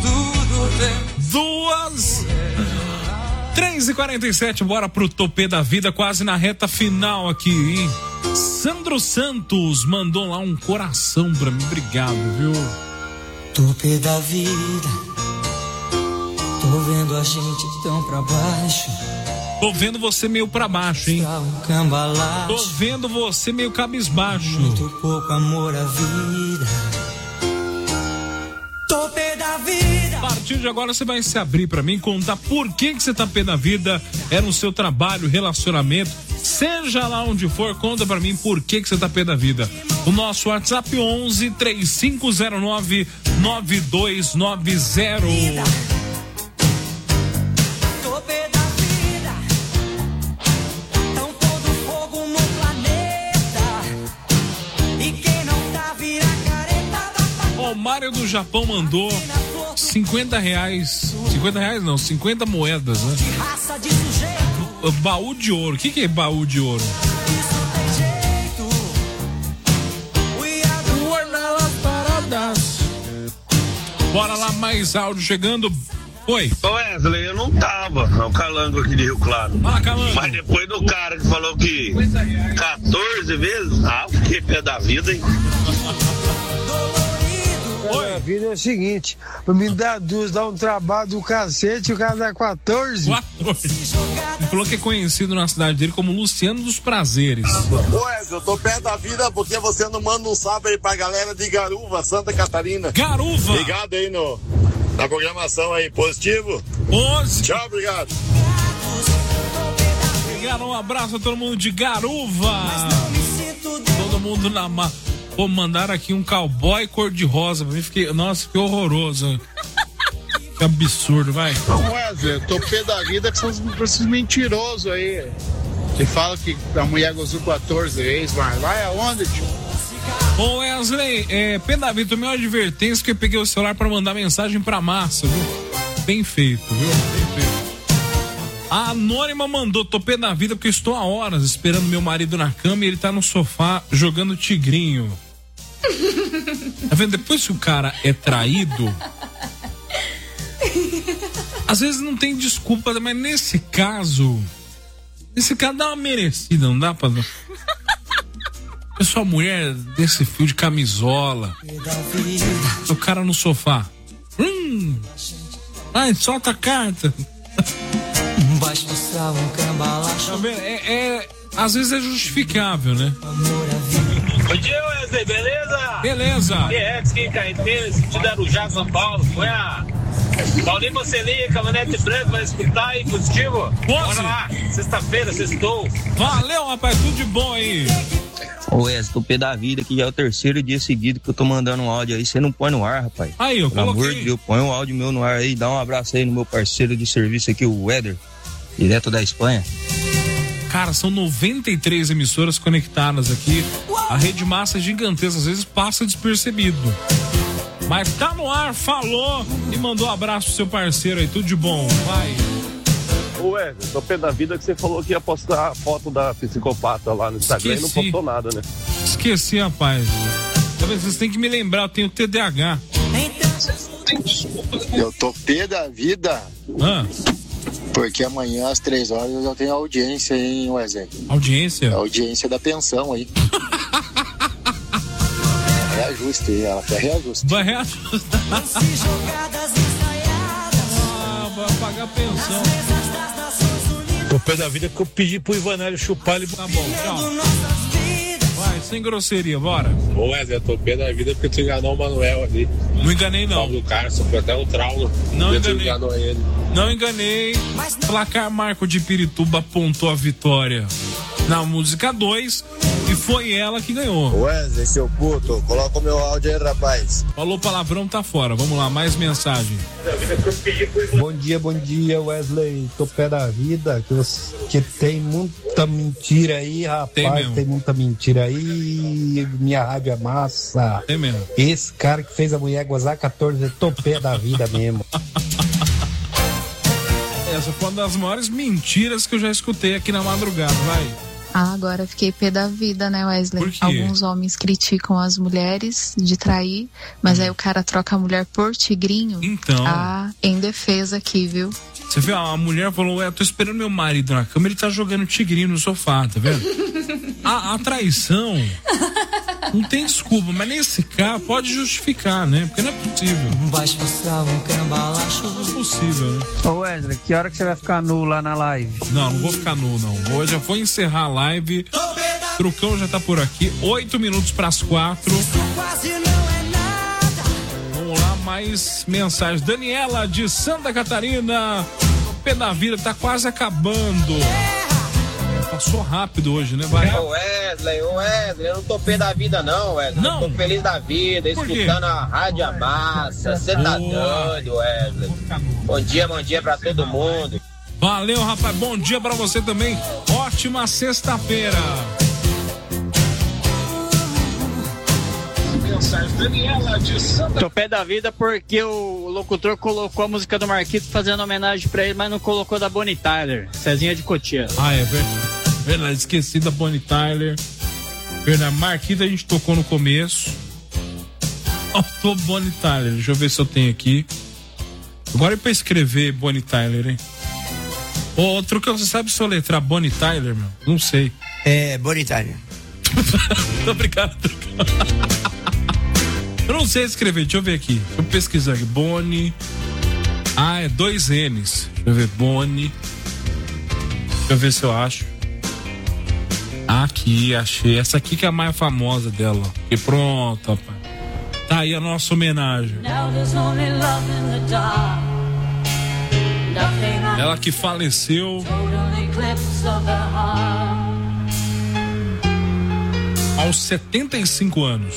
duas, três e quarenta e sete, bora pro topê da vida, quase na reta final aqui, hein? Sandro Santos mandou lá um coração pra mim, obrigado, viu? Topê da vida, tô vendo a gente tão pra baixo. Tô vendo você meio pra baixo, hein? Tô vendo você meio cabisbaixo. Muito pouco amor à vida. Topê da vida. A partir de agora você vai se abrir pra mim, contar por que que você tá pé da vida, é no seu trabalho, relacionamento, seja lá onde for, conta pra mim por que que você tá pé da vida. O nosso WhatsApp onze, três cinco zero nove, nove dois nove zero. O Mário do Japão mandou cinquenta reais. cinquenta reais não, cinquenta moedas, né? Baú de ouro. O que, que é baú de ouro? Bora lá, mais áudio chegando. Oi. Ô Wesley, eu não tava no Calango aqui de Rio Claro. Fala, Calango. Mas depois do cara que falou que catorze vezes, ah, fiquei pé da vida, hein? A vida é o seguinte, pra me dar duas, dá um trabalho do cacete, o cara dá quatorze. quatorze. Ele falou que é conhecido na cidade dele como Luciano dos Prazeres. Ué, eu tô perto da vida porque você não manda um salve aí pra galera de Garuva, Santa Catarina. Garuva! Obrigado aí no, na programação aí, positivo? Positivo. Tchau, obrigado. Obrigado, um abraço a todo mundo de Garuva. Todo mundo na ma... Pô, mandaram aqui um cowboy cor-de-rosa pra mim, fiquei, nossa, que horroroso. Que absurdo, vai. Wesley, eu tô pé da vida que são esses mentirosos aí. Que falam que a mulher gozou quatorze vezes, mas vai aonde, tio? Ô Wesley, é, pé da vida, tomei uma advertência que eu peguei o celular pra mandar mensagem pra Márcia, viu? Bem feito, viu? Bem feito. A Anônima mandou, tô pé da vida porque estou há horas esperando meu marido na cama e ele tá no sofá jogando tigrinho. Tá vendo? Depois que o cara é traído, às vezes não tem desculpa, mas nesse caso, esse cara dá uma merecida, não dá pra... Sua mulher desse fio de camisola, o cara no sofá, hum, ai, solta a carta. Tá vendo? É, é, às vezes é justificável, né? Bom dia, Wesley, beleza? Beleza. E é, que Caetano, sentido Arujá, São Paulo. Foi a Paulinho Mocelinha, caminhonete branco, vai escutar aí, positivo? Bora lá, sexta-feira, sextou. Valeu, rapaz, tudo de bom aí. Ô Wesley, tô pé da vida, que já é o terceiro dia seguido que eu tô mandando um áudio aí, você não põe no ar, rapaz. Aí, eu Pelo coloquei. amor de Deus, põe um áudio meu no ar aí, dá um abraço aí no meu parceiro de serviço aqui, o Éder, direto da Espanha. Cara, são noventa e três emissoras conectadas aqui, a rede massa é gigantesca, às vezes passa despercebido. Mas tá no ar, falou e mandou um abraço pro seu parceiro aí, tudo de bom, vai. Ô Wesley, tô pé da vida que você falou que ia postar a foto da psicopata lá no Instagram. Esqueci. E não postou nada, né? Esqueci, rapaz. Talvez vocês têm que me lembrar, eu tenho T D A H. Eu tô pé da vida. Ah. Porque amanhã às três horas eu já tenho audiência, hein, Wesley? Audiência? A audiência da pensão aí. Reajuste aí, ela quer reajuste. Vai reajustar. Ah, vai pagar pensão. Tô pé da vida que eu pedi pro Ivanélio chupar ele. Tá bom, tchau. Vai, sem grosseria, bora. Ô Wesley, eu tô pé da vida porque tu enganou o Manuel ali. Não enganei, não. O cara sofreu até um trauma. Não enganei. Enganou ele. Não enganei. Placar Marco de Pirituba apontou a vitória na música dois e foi ela que ganhou. Wesley, seu puto, coloca o meu áudio aí, rapaz. Falou palavrão, tá fora. Vamos lá, mais mensagem. Bom dia, bom dia, Wesley. Tô pé da vida, que, você, que tem muita mentira aí, rapaz. Tem mesmo. Tem muita mentira aí. Minha rádio é massa. Tem mesmo. Esse cara que fez a mulher gozar quatorze, tô pé da vida mesmo. Essa foi uma das maiores mentiras que eu já escutei aqui na madrugada, vai. Ah, agora fiquei pé da vida, né, Wesley? Por quê? Alguns homens criticam as mulheres de trair, mas hum. aí o cara troca a mulher por tigrinho. Então. Ah, em defesa aqui, viu? Você viu, a mulher falou, ué, eu tô esperando meu marido na cama, ele tá jogando tigrinho no sofá, tá vendo? a, a traição não tem desculpa, mas nesse caso pode justificar, né? Porque não é possível. Não é possível, né? Ô Wesley, que hora que você vai ficar nu lá na live? Não, não vou ficar nu, não. Hoje já vou encerrar a live. Trucão já tá por aqui. Oito minutos pras quatro. Vamos lá, mais mensagens. Daniela de Santa Catarina. O pé da vida tá quase acabando. Passou rápido hoje, né? Vai. Ô Wesley, ô Wesley, eu não tô pé da vida não, Wesley. Não? Eu tô feliz da vida, escutando a Rádio Amassa. Você tá doido, Wesley. Bom dia, bom dia pra todo mundo. Valeu, rapaz. Bom dia pra você também. Ótima sexta-feira. Tô pé da vida porque o locutor colocou a música do Marquito fazendo homenagem pra ele, mas não colocou da Bonnie Tyler, Cezinha de Cotia. Ah, é verdade. Verdade, esqueci da Bonnie Tyler. Verdade, Marquito a gente tocou no começo. Faltou Bonnie Tyler. Deixa eu ver se eu tenho aqui. Agora é pra escrever Bonnie Tyler, hein? Ô, outro que você sabe soletrar Bonnie Tyler, meu? Não sei. É, Bonnie Tyler. Tô brincando, eu não sei escrever, deixa eu ver aqui. Deixa eu pesquisar aqui. Bonnie. Ah, é dois N's. Deixa eu ver, Bonnie. Deixa eu ver se eu acho. Aqui, achei. Essa aqui que é a mais famosa dela. E pronto, rapaz. Tá aí a nossa homenagem. Ela que faleceu aos setenta e cinco anos.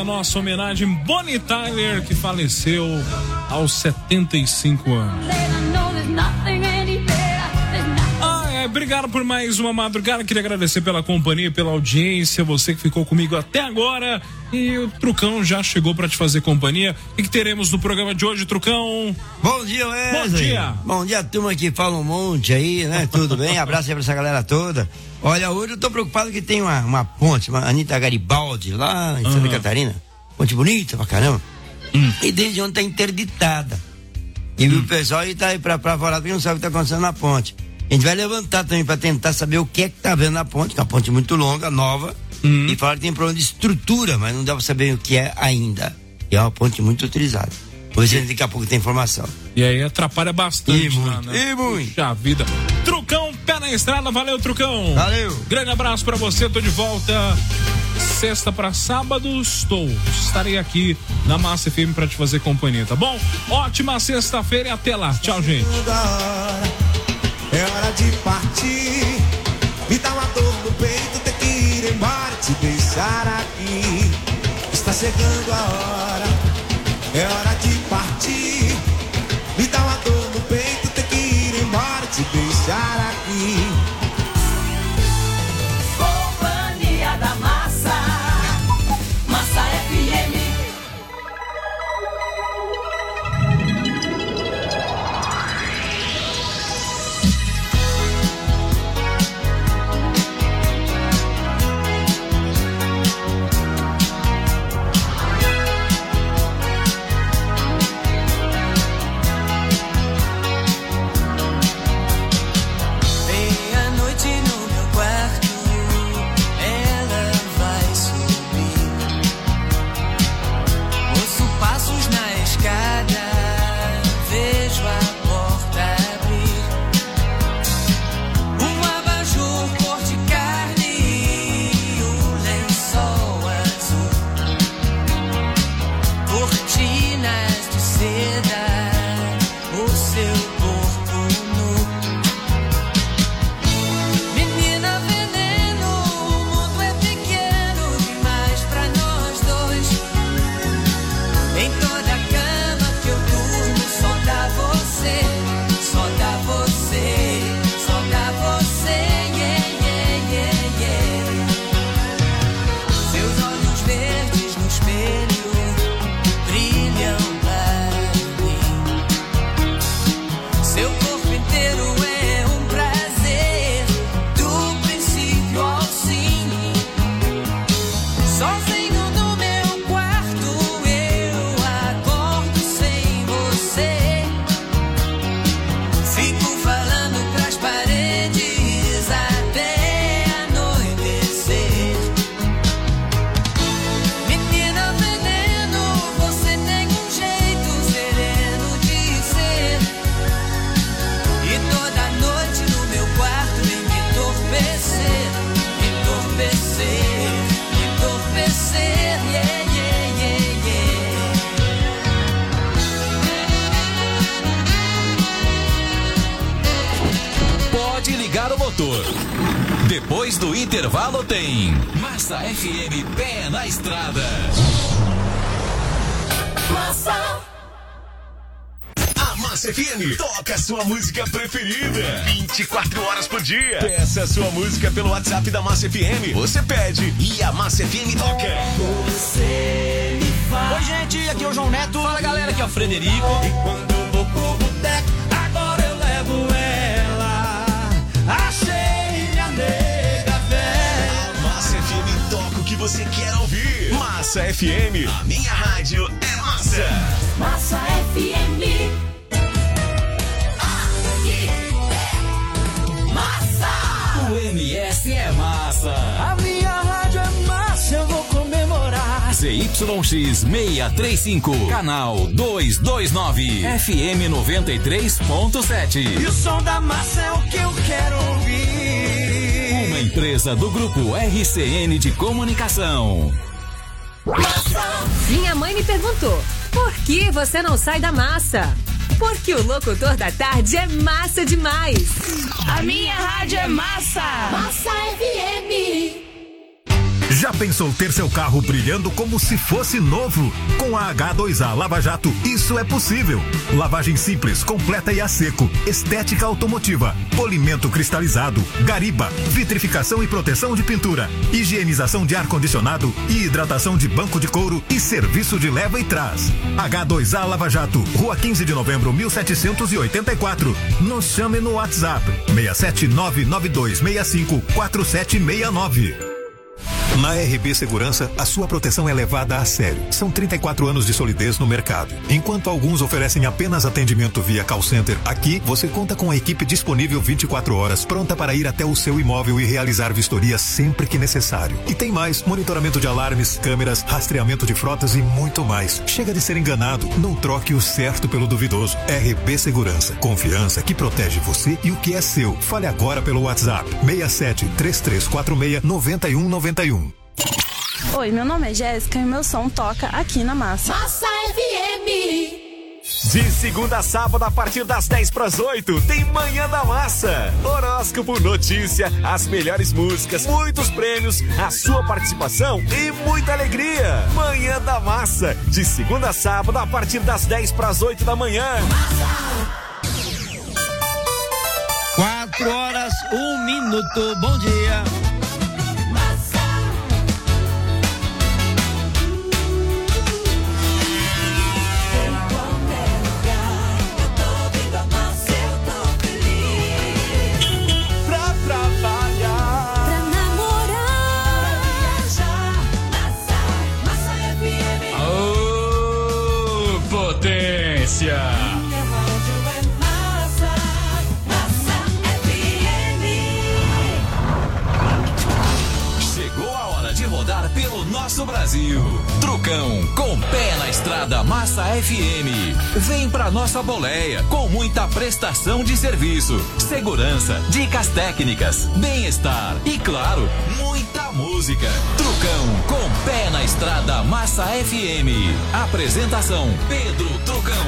a nossa homenagem Bonnie Tyler, que faleceu aos setenta e cinco anos. Ah, é, obrigado por mais uma madrugada. Queria agradecer pela companhia, pela audiência, você que ficou comigo até agora. E o Trucão já chegou para te fazer companhia. O que, que teremos no programa de hoje, Trucão? Bom dia, Wesley. Bom dia. Bom dia, turma que fala um monte aí, né? Tudo bem? Abraço aí pra essa galera toda. Olha, hoje eu tô preocupado que tem uma, uma ponte, uma Anitta Garibaldi, lá em Santa uhum. Catarina. Ponte bonita pra caramba. Hum. E desde ontem tá interditada. E hum. o pessoal aí tá aí pra, pra fora, porque não sabe o que tá acontecendo na ponte. A gente vai levantar também pra tentar saber o que é que tá vendo na ponte, que é uma ponte muito longa, nova. Hum. E falar que tem problema de estrutura, mas não dá pra saber o que é ainda. E é uma ponte muito utilizada. Pois daqui a pouco tem informação. E aí atrapalha bastante. E lá, muito, né? e muito. Puxa vida. Trucão, pé na estrada. Valeu, Trucão. Valeu. Grande abraço pra você. Tô de volta sexta pra sábado. Estou. Estarei aqui na Massa F M pra te fazer companhia, tá bom? Ótima sexta-feira e até lá. Tchau, gente. É hora de partir. Me dá uma dor no peito, ter que ir embora, te deixar aqui. Está chegando a hora. É hora de partir. Me dá uma dor no peito, ter que ir embora, te deixar aqui. Companhia da Massa, Massa F M. Depois do intervalo tem Massa F M, pé na estrada. Massa. A Massa F M toca a sua música preferida vinte e quatro horas por dia. Peça a sua música pelo WhatsApp da Massa F M. Você pede e a Massa F M toca. Você me faz. Oi, gente, aqui é o João Neto. Fala, galera, aqui é o Frederico. E quando eu vou pro boteco, agora eu levo ela. Achei minha nega velha. A Massa F M toca o que você quer ouvir. Massa F M, a minha rádio é massa. Massa F M. O M S é massa. A minha rádio é massa, eu vou comemorar. Z Y X seiscentos e trinta e cinco, canal duzentos e vinte e nove, F M noventa e três ponto sete. E o som da massa é o que eu quero ouvir. Uma empresa do grupo R C N de Comunicação. Massa. Minha mãe me perguntou: por que você não sai da massa? Porque o locutor da tarde é massa demais. A minha rádio é massa. Massa F M. Já pensou ter seu carro brilhando como se fosse novo? Com a H dois A Lava Jato, isso é possível. Lavagem simples, completa e a seco, estética automotiva, polimento cristalizado, gariba, vitrificação e proteção de pintura, higienização de ar-condicionado e hidratação de banco de couro e serviço de leva e trás. H dois A Lava Jato, Rua quinze de novembro, mil setecentos e oitenta e quatro. Nos chame no WhatsApp seis sete nove nove dois seis cinco quatro sete seis nove. Na R B Segurança, a sua proteção é levada a sério. São trinta e quatro anos de solidez no mercado. Enquanto alguns oferecem apenas atendimento via call center, aqui você conta com a equipe disponível vinte e quatro horas, pronta para ir até o seu imóvel e realizar vistoria sempre que necessário. E tem mais: monitoramento de alarmes, câmeras, rastreamento de frotas e muito mais. Chega de ser enganado. Não troque o certo pelo duvidoso. R B Segurança. Confiança que protege você e o que é seu. Fale agora pelo WhatsApp seis sete três três quatro seis nove um nove um. Oi, meu nome é Jéssica e meu som toca aqui na Massa. Massa F M. De segunda a sábado, a partir das dez para as oito, tem Manhã da Massa. Horóscopo, notícia, as melhores músicas, muitos prêmios, a sua participação e muita alegria. Manhã da Massa, de segunda a sábado, a partir das dez para as oito da manhã. Quatro horas, um minuto. Bom dia. Chegou a hora de rodar pelo nosso Brasil. Trucão, com pé na estrada Massa F M. Vem pra nossa boleia, com muita prestação de serviço, segurança, dicas técnicas, bem-estar e, claro, muita música. Trucão, com pé na estrada Massa F M. Apresentação: Pedro Trucão.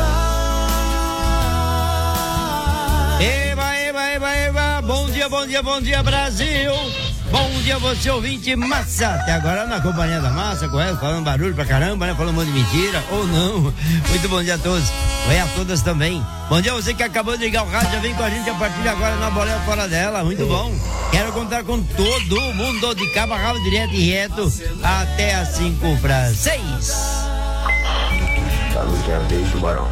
Eba, eba, eba, eba. Bom dia, bom dia, bom dia, Brasil. Bom dia, você ouvinte Massa. Até agora na companhia da Massa, correto? Falando barulho pra caramba, né? Falando um monte de mentira, ou não. Muito bom dia a todos. Oi a todas também. Bom dia a você que acabou de ligar o rádio, já vem com a gente a partir de agora na boleia fora dela. Muito bom. Quero contar com todo mundo de cabo a rabo, direto e reto, até as cinco para seis. Tá no dia vez, tubarão.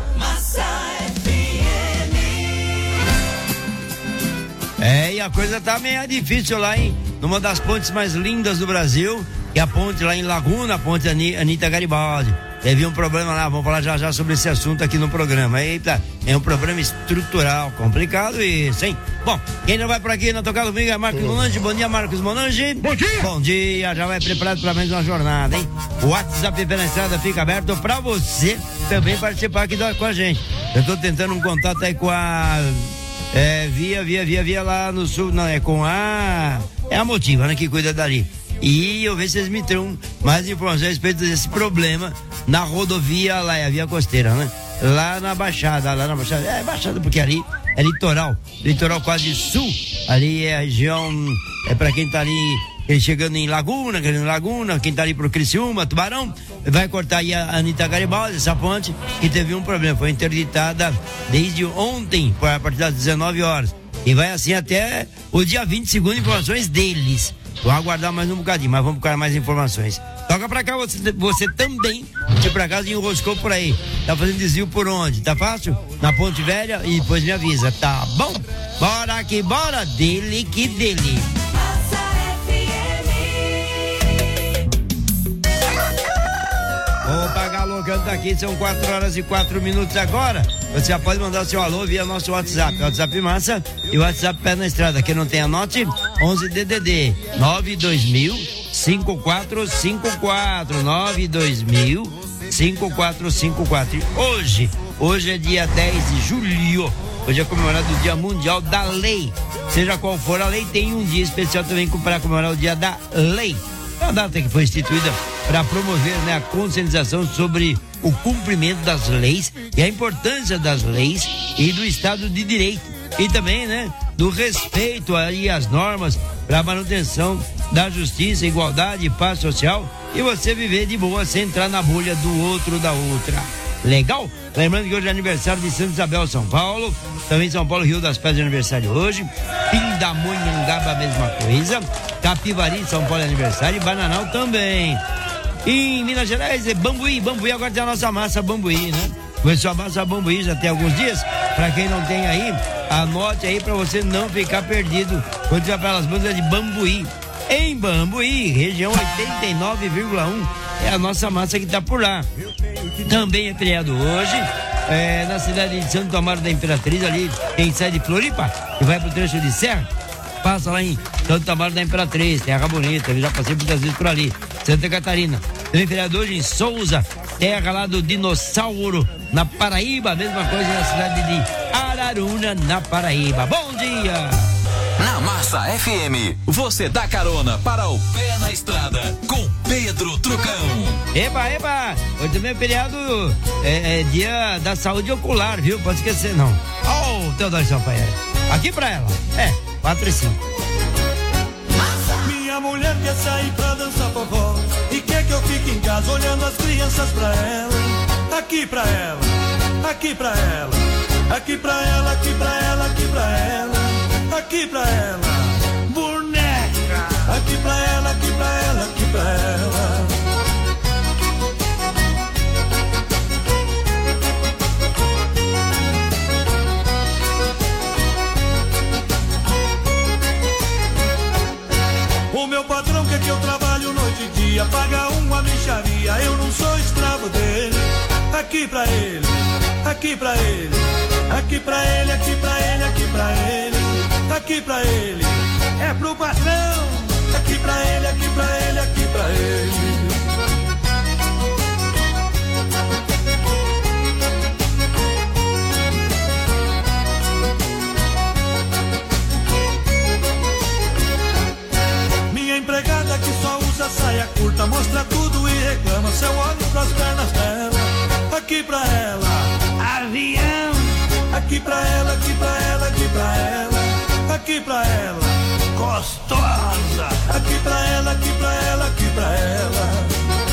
É, e a coisa tá meio difícil lá, hein? Numa das pontes mais lindas do Brasil, que é a ponte lá em Laguna, a ponte Anita Garibaldi. Teve um problema lá, vamos falar já já sobre esse assunto aqui no programa. Eita, é um problema estrutural, complicado isso, hein? Bom, quem não vai por aqui na tocada comigo é Marcos Monange. Bom dia, Marcos Monange. Bom dia. Bom dia, já vai preparado para mais uma jornada, hein? O WhatsApp na estrada fica aberto para você também participar aqui com a gente. Eu tô tentando um contato aí com a... É, via, via, via, via lá no sul, não, é com a... É a Motiva, né, que cuida dali. E eu vejo se eles me trão mais informações a respeito desse problema na rodovia lá, é a via costeira, né? Lá na Baixada, lá na Baixada, é Baixada porque ali é litoral, litoral quase sul, ali é a região, é pra quem tá ali chegando em Laguna, querendo Laguna, quem tá ali pro Criciúma, Tubarão, vai cortar aí a Anita Garibaldi, essa ponte, que teve um problema, foi interditada desde ontem, a partir das dezenove horas, e vai assim até o dia vinte, segundo informações deles. Vou aguardar mais um bocadinho, mas vamos buscar mais informações. Toca pra cá você, você também, que por acaso enroscou por aí. Tá fazendo desvio por onde? Tá fácil? Na Ponte Velha? E depois me avisa, tá bom? Bora que bora, dele que dele. Opa, Galo, canta aqui, são quatro horas e quatro minutos agora. Você já pode mandar seu alô via nosso WhatsApp, WhatsApp Massa e o WhatsApp Pé na Estrada. Quem não tem, anote, onze D D D nove dois mil cinco quatro cinco quatro nove dois mil cinco quatro cinco quatro. Hoje, hoje é dia dez de julho. Hoje é comemorado o Dia Mundial da Lei. Seja qual for a lei, tem um dia especial também para comemorar o Dia da Lei. É uma data que foi instituída para promover, né, a conscientização sobre o cumprimento das leis e a importância das leis e do Estado de Direito. E também, né, do respeito aí às normas para manutenção da justiça, igualdade e paz social e você viver de boa sem entrar na bolha do outro da outra. Legal? Lembrando que hoje é aniversário de Santa Isabel, São Paulo. Também São Paulo, Rio das Pedras, aniversário hoje. Pindamonhangaba, a mesma coisa. Capivari, São Paulo, é aniversário. E Bananal também. E em Minas Gerais é Bambuí. Bambuí agora tem a nossa massa Bambuí, né? Começou a massa Bambuí já tem alguns dias. Pra quem não tem aí, anote aí pra você não ficar perdido quando tiver para as bandas de Bambuí. Em Bambuí, região oitenta e nove vírgula um, é a nossa massa que tá por lá. Também é feriado hoje, é, na cidade de Santo Amaro da Imperatriz, ali quem sai de Floripa e vai pro trecho de serra, passa lá em Santo Amaro da Imperatriz, terra bonita, eu já passei muitas vezes por ali. Santa Catarina, também feriado hoje em Souza, terra lá do dinossauro, na Paraíba, mesma coisa na cidade de Araruna, na Paraíba. Bom dia! Na Massa F M, você dá carona para o Pé na Estrada com Pedro Trucão. Eba, eba! Hoje também é feriado, é, é dia da saúde ocular, viu? Pode esquecer não. Ó, o Teodoro Sampaio. Aqui pra ela. É, quatro e cinco. Minha mulher quer sair pra dançar forró e quer que eu fique em casa olhando as crianças pra ela. Aqui pra ela, aqui pra ela, aqui pra ela, aqui pra ela, aqui pra ela. Aqui pra ela, boneca. Aqui pra ela, aqui pra ela, aqui pra ela. O meu patrão quer que eu trabalho noite e dia, paga uma mixaria, eu não sou escravo dele. Aqui pra ele, aqui pra ele, aqui pra ele, aqui pra ele, aqui pra ele. Aqui pra ele, é pro patrão. Aqui pra ele, aqui pra ele, aqui pra ele. Minha empregada que só usa saia curta, mostra tudo e reclama, se eu olho pras pernas dela. Aqui pra ela, avião. Aqui pra ela, aqui pra ela, aqui pra ela. Aqui pra ela, gostosa. Aqui pra ela, aqui pra ela, aqui pra ela.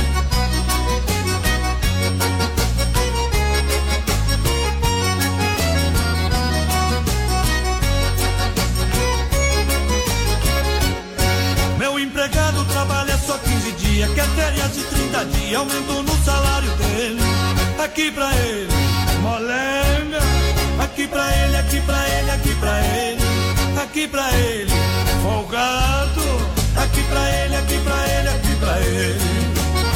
Meu empregado trabalha só quinze dias, quer férias de trinta dias, aumento no salário dele. Aqui pra ele, molenga. Aqui pra ele, aqui pra ele, aqui pra ele. Aqui pra ele, folgado. Aqui pra ele, aqui pra ele, aqui pra ele.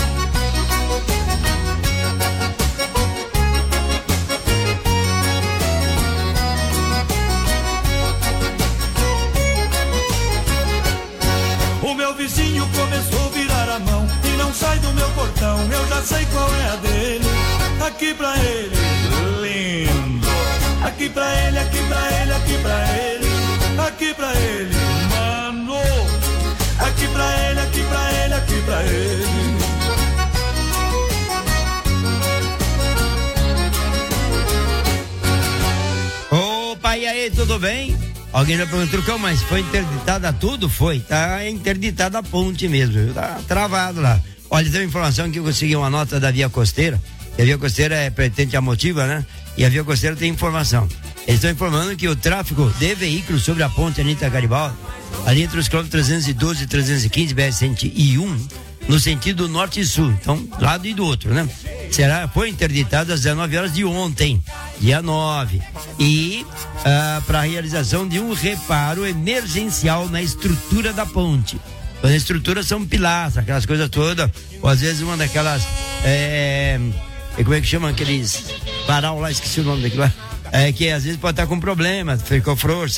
O meu vizinho começou a virar a mão e não sai do meu portão, eu já sei qual é a dele. Aqui pra ele, lindo. Aqui pra ele, aqui pra ele, aqui pra ele. Aqui pra ele, mano. Aqui pra ele, aqui pra ele, aqui pra ele. Opa, e aí, tudo bem? Alguém já perguntou, Trucão, mas foi interditada tudo? Foi, tá interditada a ponte mesmo, viu? Tá travado lá. Olha, tem uma informação que eu consegui uma nota da Via Costeira. A Via Costeira é pretende a motiva, né? E a Via Costeira tem informação. Eles estão informando que o tráfego de veículos sobre a ponte Anita Garibaldi, ali entre os quilômetros trezentos e doze e trezentos e quinze, B R cento e um, no sentido norte e sul, então, lado e do outro, né? Será, foi interditado às dezenove horas de ontem, dia nove, e ah, para a realização de um reparo emergencial na estrutura da ponte. As estruturas são pilastras, aquelas coisas todas, ou às vezes uma daquelas, é, como é que chama aqueles varal lá, esqueci o nome daquilo lá, é, que às vezes pode estar com problema, ficou frouxo.